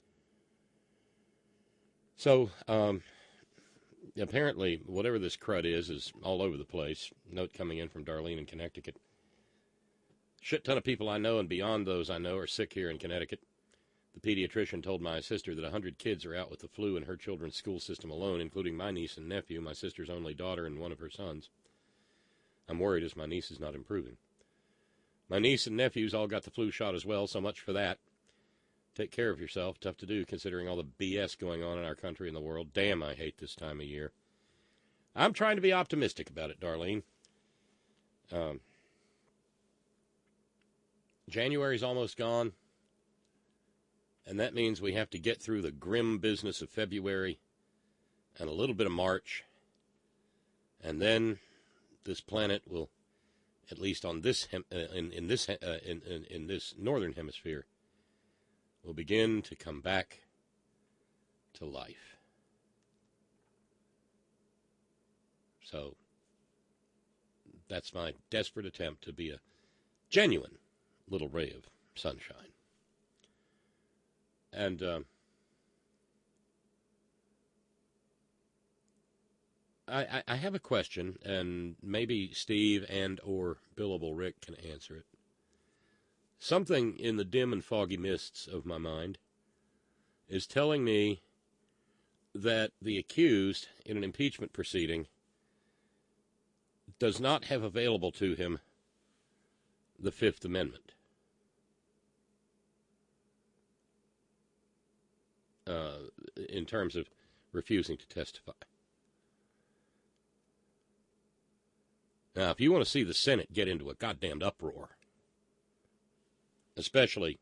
So, apparently, whatever this crud is all over the place. Note coming in from Darlene in Connecticut. Shit ton of people I know and beyond those I know are sick here in Connecticut. The pediatrician told my sister that 100 kids are out with the flu in her children's school system alone, including my niece and nephew, my sister's only daughter and one of her sons. I'm worried as my niece is not improving. My niece and nephews all got the flu shot as well, so much for that. Take care of yourself. Tough to do considering all the BS going on in our country and the world. Damn, I hate this time of year. I'm trying to be optimistic about it, Darlene. January's almost gone, and that means we have to get through the grim business of February and a little bit of March, and then this planet will, at least on this in this northern hemisphere, will begin to come back to life. So that's my desperate attempt to be a genuine little ray of sunshine. And I have a question, and maybe Steve and or Billable Rick can answer it. Something in the dim and foggy mists of my mind is telling me that the accused in an impeachment proceeding does not have available to him the Fifth Amendment. In terms of refusing to testify. Now, if you want to see the Senate get into a goddamned uproar, especially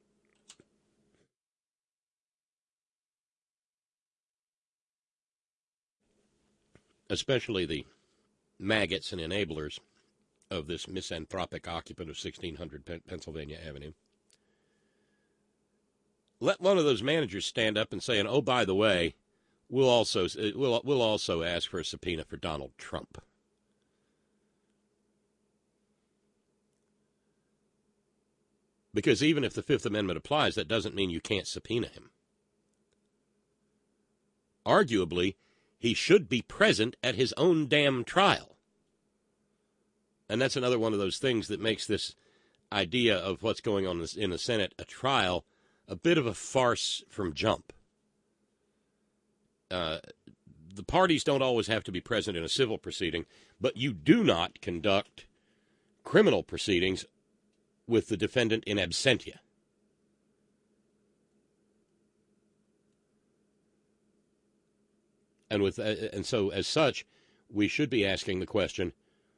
the maggots and enablers of this misanthropic occupant of 1600 Pennsylvania Avenue, let one of those managers stand up and say, and oh, by the way, we'll also ask for a subpoena for Donald Trump. Because even if the Fifth Amendment applies, that doesn't mean you can't subpoena him. Arguably, he should be present at his own damn trial. And that's another one of those things that makes this idea of what's going on in the Senate, a trial, a bit of a farce from jump. The parties don't always have to be present in a civil proceeding, but you do not conduct criminal proceedings with the defendant in absentia. And so, as such, we should be asking the question,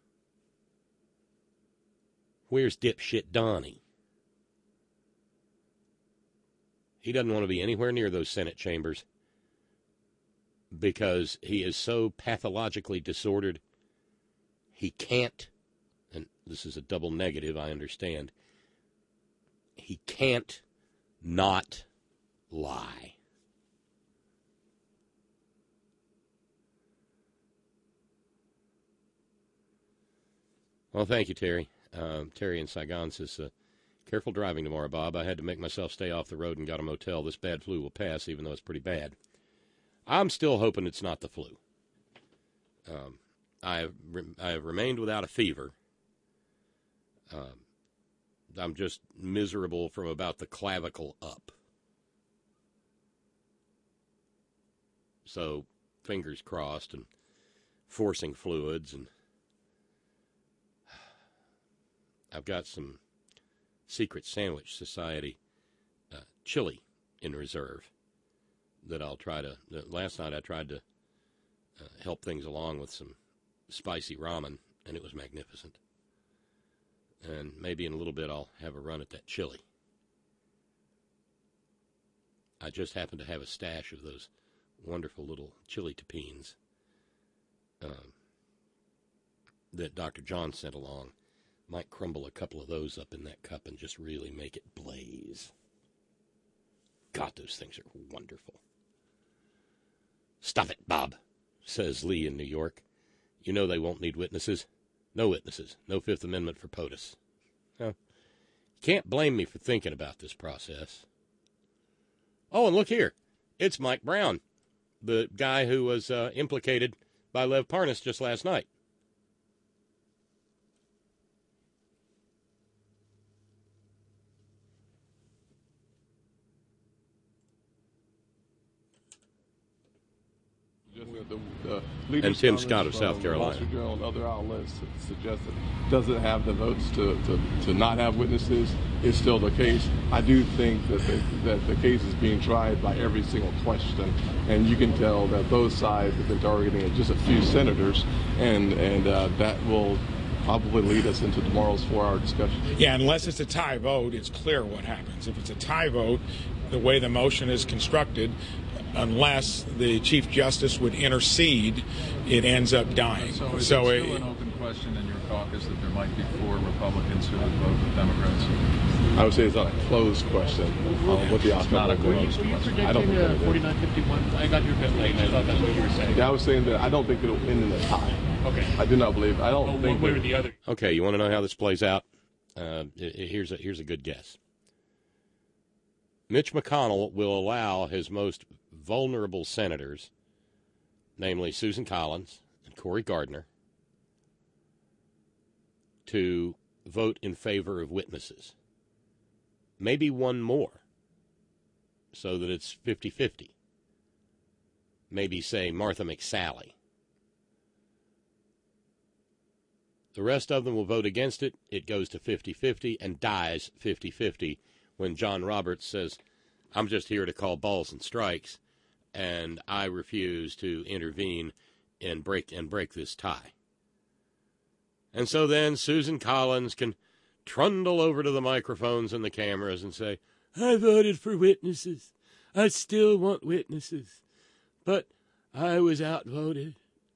where's dipshit Donnie? He doesn't want to be anywhere near those Senate chambers. because he is so pathologically disordered, he can't, and this is a double negative, I understand, he can't not lie. Well, thank you, Terry. Terry in Saigon says, careful driving tomorrow, Bob. I had to make myself stay off the road and got a motel. This bad flu will pass, even though it's pretty bad. I'm still hoping it's not the flu. I have remained without a fever. I'm just miserable from about the clavicle up. So, fingers crossed and forcing fluids. And I've got some Secret Sandwich Society chili in reserve that I'll try to. Last night I tried to help things along with some spicy ramen, and it was magnificent. And maybe in a little bit I'll have a run at that chili. I just happen to have a stash of those wonderful little chili tapines that Dr. John sent along. Might crumble a couple of those up in that cup and just really make it blaze. God, those things are wonderful. Stop it, Bob, says Lee in New York. You know they won't need witnesses. No witnesses. No Fifth Amendment for POTUS. No. You can't blame me for thinking about this process. Oh, and look here. It's Mike Brown, the guy who was implicated by Lev Parnas just last night. And Tim Scott of South Carolina. Wall Street Journal and other outlets suggest that doesn't have the votes to not have witnesses is still the case. I do think that the case is being tried by every single question, and you can tell that both sides have been targeting just a few senators, and that will probably lead us into tomorrow's 4-hour discussion. Yeah, unless it's a tie vote, it's clear what happens. If it's a tie vote, the way the motion is constructed, unless the Chief Justice would intercede, it ends up dying. So it's still an open question in your caucus that there might be 4 Republicans who would vote with Democrats? I would say it's not a closed question. What the outcome will be. Were you I don't think 49-51? I got your bit late. I thought that's what you were saying. Yeah, I was saying that I don't think it'll end in a tie. Okay. I do not believe. I don't think. One way or the other. Okay, you want to know how this plays out? Here's a good guess. Mitch McConnell will allow his most vulnerable senators, namely Susan Collins and Cory Gardner, to vote in favor of witnesses. Maybe one more, so that it's 50-50. Maybe, say, Martha McSally. The rest of them will vote against it. It goes to 50-50 and dies 50-50 when John Roberts says, I'm just here to call balls and strikes, and I refuse to intervene and break this tie. And so then Susan Collins can trundle over to the microphones and the cameras and say, I voted for witnesses. I still want witnesses. But I was outvoted.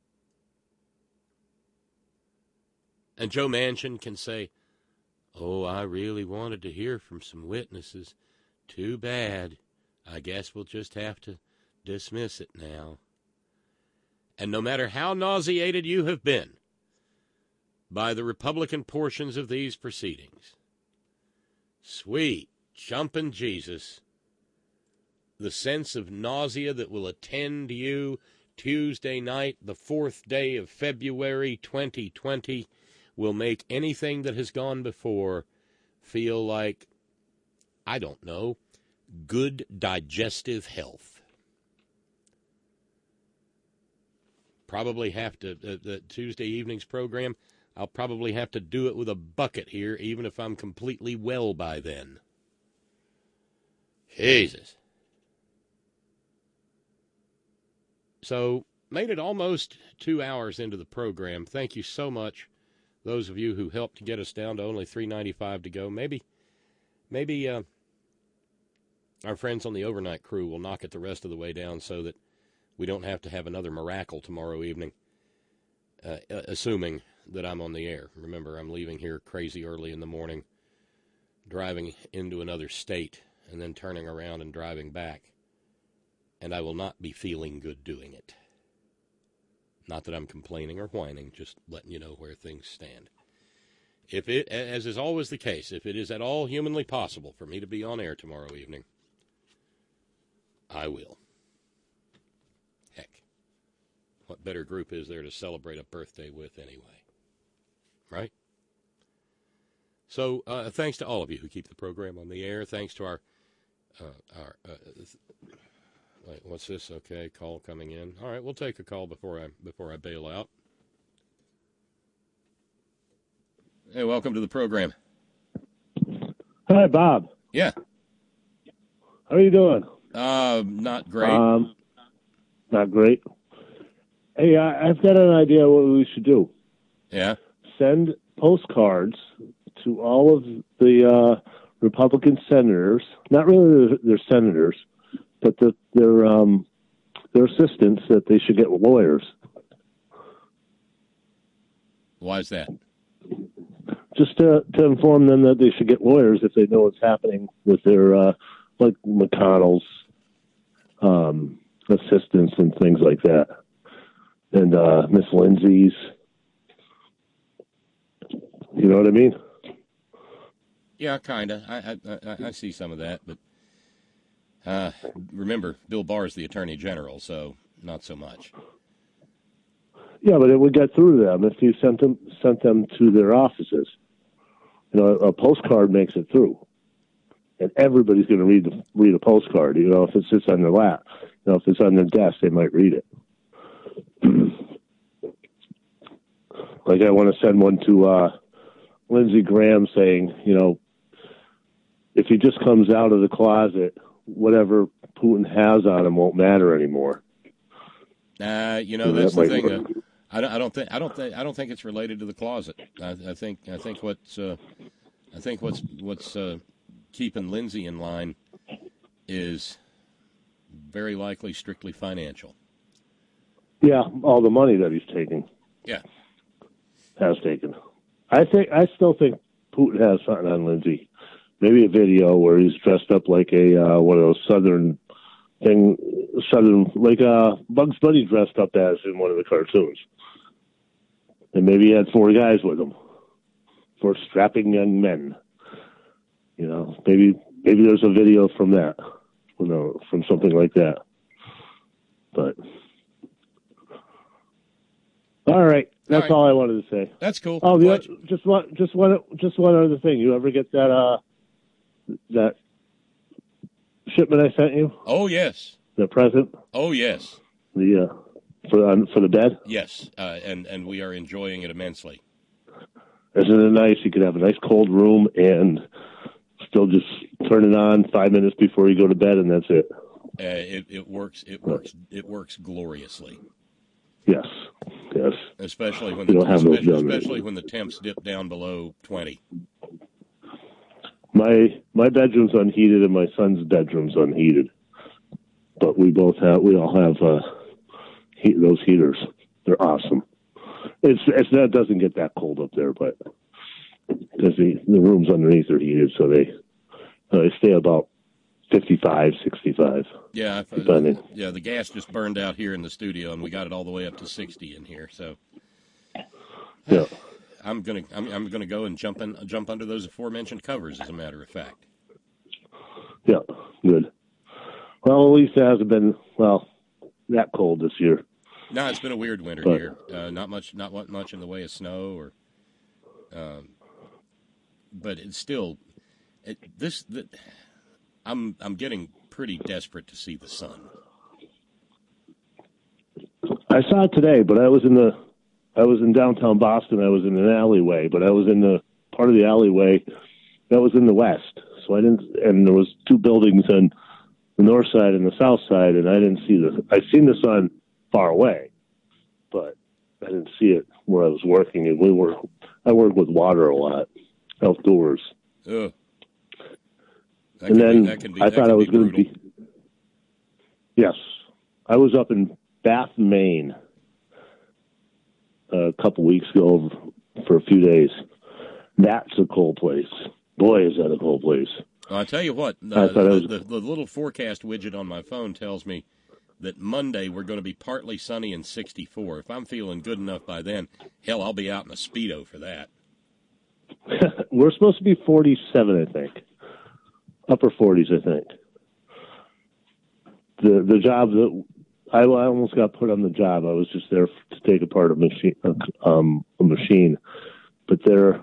And Joe Manchin can say, oh, I really wanted to hear from some witnesses. Too bad. I guess we'll just have to dismiss it now. And no matter how nauseated you have been by the Republican portions of these proceedings, sweet jumping Jesus, the sense of nausea that will attend you Tuesday night, the 4th day of February 2020, will make anything that has gone before feel like, I don't know, good digestive health. Probably have to, the Tuesday evening's program, I'll probably have to do it with a bucket here, even if I'm completely well by then. Jesus. So, made it almost 2 hours into the program. Thank you so much, those of you who helped to get us down to only $3.95 to go. Maybe our friends on the overnight crew will knock it the rest of the way down so that we don't have to have another miracle tomorrow evening, assuming that I'm on the air. Remember, I'm leaving here crazy early in the morning, driving into another state, and then turning around and driving back. And I will not be feeling good doing it. Not that I'm complaining or whining, just letting you know where things stand. If it, as is always the case, if it is at all humanly possible for me to be on air tomorrow evening, I will. Heck, what better group is there to celebrate a birthday with anyway? Right? So, thanks to all of you who keep the program on the air. Thanks to our wait, what's this? Okay, call coming in. All right, we'll take a call before I bail out. Hey, welcome to the program. Hi, Bob. Yeah. How are you doing? Not great. Not great. Hey, I've got an idea what we should do. Yeah. Send postcards to all of the Republican senators. Not really their senators, but their assistants, that they should get lawyers. Why is that? Just to inform them that they should get lawyers if they know what's happening with their, like McConnell's assistants and things like that. And Miss Lindsay's. You know what I mean? Yeah, kind of. I see some of that, but remember, Bill Barr's the Attorney General, so not so much. Yeah, but it would get through them if you sent them to their offices. You know, a postcard makes it through, and everybody's going to read a postcard. You know, if it sits on their lap, you know, if it's on their desk, they might read it. Like I want to send one to Lindsey Graham saying, you know, if he just comes out of the closet, whatever Putin has on him won't matter anymore. You know, that's the thing. I don't think it's related to the closet. I think what's keeping Lindsey in line is very likely strictly financial. Yeah, all the money that he's taking. Yeah, has taken. I still think Putin has something on Lindsey. Maybe a video where he's dressed up like a one of those southern, like Bugs Bunny dressed up as in one of the cartoons. And maybe he had 4 guys with him, 4 strapping young men. You know, maybe there's a video from that, you know, from something like that. But all right, that's all I wanted to say. That's cool. Oh, just one other thing. You ever get that shipment I sent you? Oh yes. The present. Oh yes. The for the bed. Yes, and we are enjoying it immensely. Isn't it nice? You could have a nice cold room and still just turn it on 5 minutes before you go to bed, and that's it. It works. It works gloriously. Yes. Especially when the temps dip down below 20. My bedroom's unheated and my son's bedroom's unheated, but we all have those heaters. They're awesome. It doesn't get that cold up there, but because the rooms underneath are heated, so they stay about 55, 65. Yeah, the gas just burned out here in the studio, and we got it all the way up to 60 in here. So, yeah, I'm gonna go and jump under those aforementioned covers. As a matter of fact. Yeah, good. Well, at least it hasn't been that cold this year. No, it's been a weird winter here. Not much in the way of snow, or, but it's still I'm getting pretty desperate to see the sun. I saw it today, but I was in downtown Boston. I was in an alleyway, but I was in the part of the alleyway that was in the west. So I didn't, and there was 2 buildings on the north side and the south side, and I didn't see I seen the sun far away, but I didn't see it where I was working. And I work with water a lot, outdoors. Ugh. I thought I was going to be. Yes, I was up in Bath, Maine, a couple weeks ago for a few days. That's a cold place. Boy, is that a cold place. Well, I'll tell you what, I thought it was... the little forecast widget on my phone tells me that Monday we're going to be partly sunny and 64. If I'm feeling good enough by then, hell, I'll be out in a Speedo for that. We're supposed to be 47, I think. Upper 40s, I think. The job that I almost got put on the job. I was just there to take apart a machine, but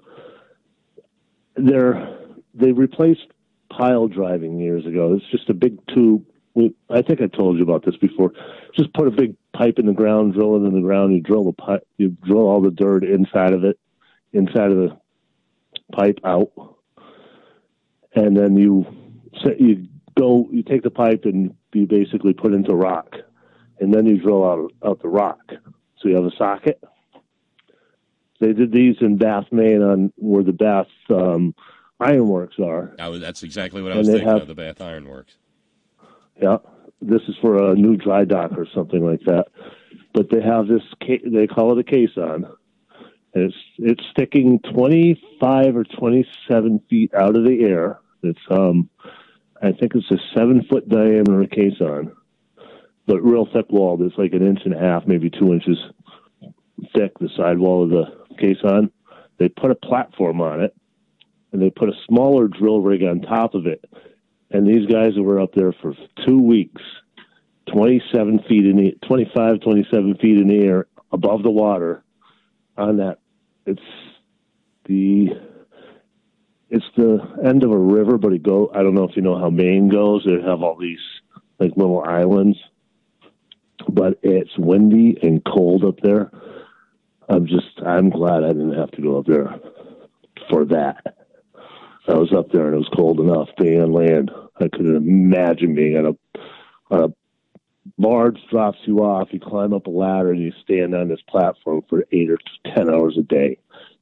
they replaced pile driving years ago. It's just a big tube. I think I told you about this before. Just put a big pipe in the ground, drill it in the ground. You drill the pipe. You drill all the dirt inside of the pipe out, and then you take the pipe and you basically put into rock, and then you drill out the rock. So you have a socket. They did these in Bath, Maine, on where the Bath Ironworks are. That's exactly what I was thinking of, the Bath Ironworks. Yeah, this is for a new dry dock or something like that. But they have this, they call it a caisson, and it's sticking 25 or 27 feet out of the air. It's I think it's a 7-foot diameter caisson, but real thick walled. It's like 1.5 inches, maybe 2 inches thick, the sidewall of the caisson. They put a platform on it, and they put a smaller drill rig on top of it. And these guys were up there for 2 weeks, 25, 27 feet in the air above the water on that. It's the end of a river, but I don't know if you know how Maine goes. They have all these like little islands, but it's windy and cold up there. I'm glad I didn't have to go up there for that. I was up there and it was cold enough being on land. I couldn't imagine being on a barge drops you off. You climb up a ladder and you stand on this platform for 8 or 10 hours a day.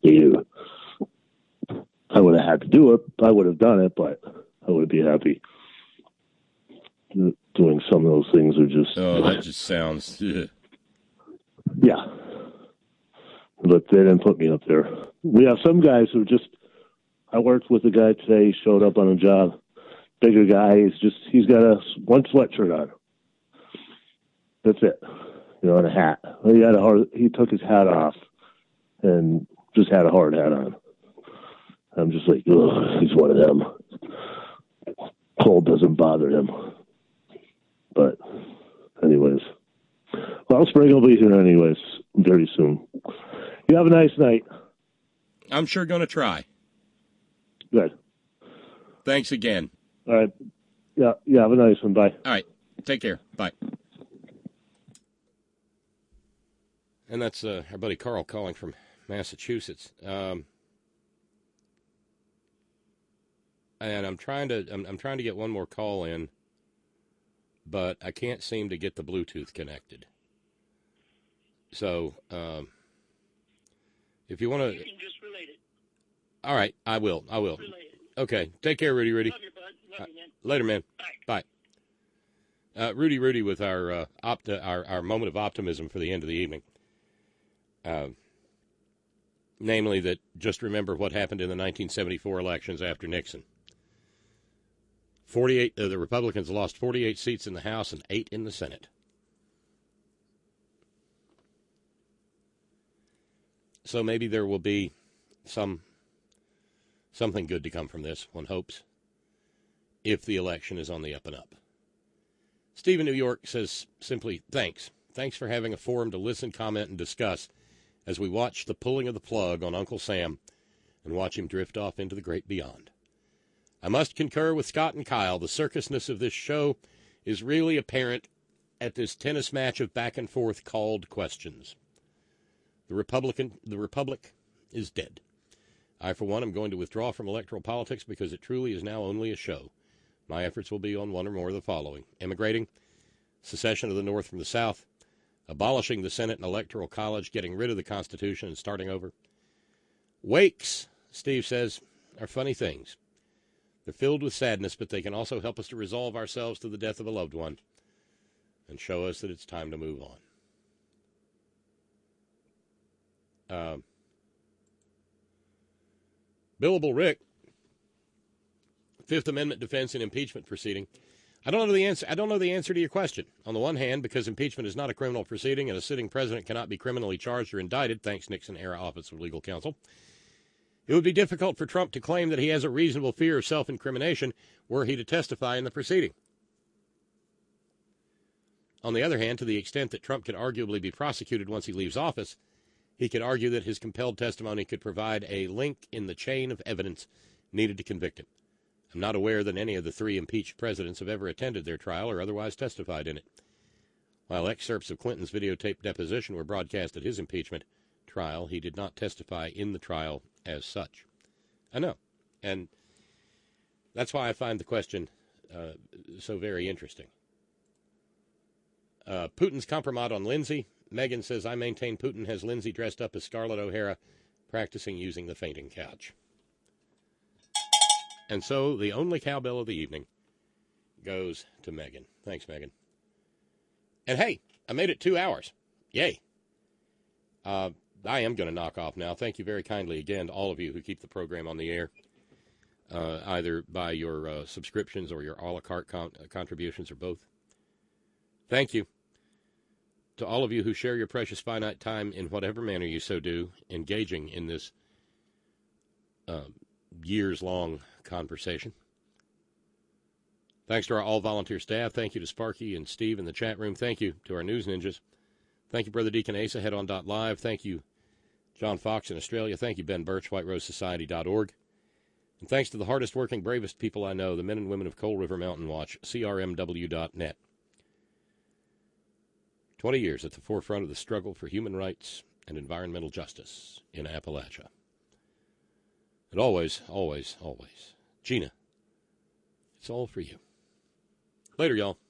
I would have had to do it. I would have done it, but I would be happy. Doing some of those things are just... Oh, that just sounds... Yeah. But they didn't put me up there. We have some guys who just... I worked with a guy today. He showed up on a job. Bigger guy. He's got one sweatshirt on. That's it. And a hat. He took his hat off and just had a hard hat on. I'm just like, ugh, he's one of them. Cold doesn't bother him. But anyways. Well, spring will be here anyways very soon. You have a nice night. I'm sure going to try. Good. Thanks again. All right. Yeah, have a nice one. Bye. All right. Take care. Bye. And that's our buddy Carl calling from Massachusetts. And I'm trying to get one more call in, but I can't seem to get the Bluetooth connected. So, if you want to... You can just relate it. All right, I will. Okay, take care, Rudy. Love you, bud. Love you, man. Later, man. Bye. Rudy with our moment of optimism for the end of the evening. Namely that just remember what happened in the 1974 elections after Nixon. The Republicans lost 48 seats in the House and 8 in the Senate. So maybe there will be something good to come from this, one hopes, if the election is on the up and up. Steve in New York says simply, thanks. Thanks for having a forum to listen, comment, and discuss as we watch the pulling of the plug on Uncle Sam and watch him drift off into the great beyond. I must concur with Scott and Kyle. The circusness of this show is really apparent at this tennis match of back and forth called questions. The Republic is dead. I, for one, am going to withdraw from electoral politics because it truly is now only a show. My efforts will be on one or more of the following: immigrating, secession of the North from the South, abolishing the Senate and Electoral College, getting rid of the Constitution and starting over. Wakes, Steve says, are funny things. They're filled with sadness, but they can also help us to resolve ourselves to the death of a loved one and show us that it's time to move on. Billable Rick, Fifth Amendment defense in impeachment proceeding. I don't know the answer. I don't know the answer to your question. On the one hand, because impeachment is not a criminal proceeding and a sitting president cannot be criminally charged or indicted, thanks Nixon-era Office of Legal Counsel, it would be difficult for Trump to claim that he has a reasonable fear of self-incrimination were he to testify in the proceeding. On the other hand, to the extent that Trump could arguably be prosecuted once he leaves office, he could argue that his compelled testimony could provide a link in the chain of evidence needed to convict him. I'm not aware that any of the 3 impeached presidents have ever attended their trial or otherwise testified in it. While excerpts of Clinton's videotaped deposition were broadcast at his impeachment trial, he did not testify in the trial as such. I know, and that's why I find the question so very interesting. Putin's compromise on Lindsay. Megan says, I maintain Putin has Lindsay dressed up as Scarlett O'Hara, practicing using the fainting couch. And so the only cowbell of the evening goes to Megan. Thanks, Megan. And hey, I made it 2 hours. Yay. I am going to knock off now. Thank you very kindly again to all of you who keep the program on the air, either by your subscriptions or your a la carte contributions or both. Thank you to all of you who share your precious finite time in whatever manner you so do, engaging in this years-long conversation. Thanks to our all-volunteer staff. Thank you to Sparky and Steve in the chat room. Thank you to our news ninjas. Thank you, Brother Deacon Asa, headon.live. Thank you, John Fox in Australia. Thank you, Ben Birch, whiterosesociety.org. And thanks to the hardest-working, bravest people I know, the men and women of Coal River Mountain Watch, crmw.net. 20 years at the forefront of the struggle for human rights and environmental justice in Appalachia. And always, always, always, Gina, it's all for you. Later, y'all.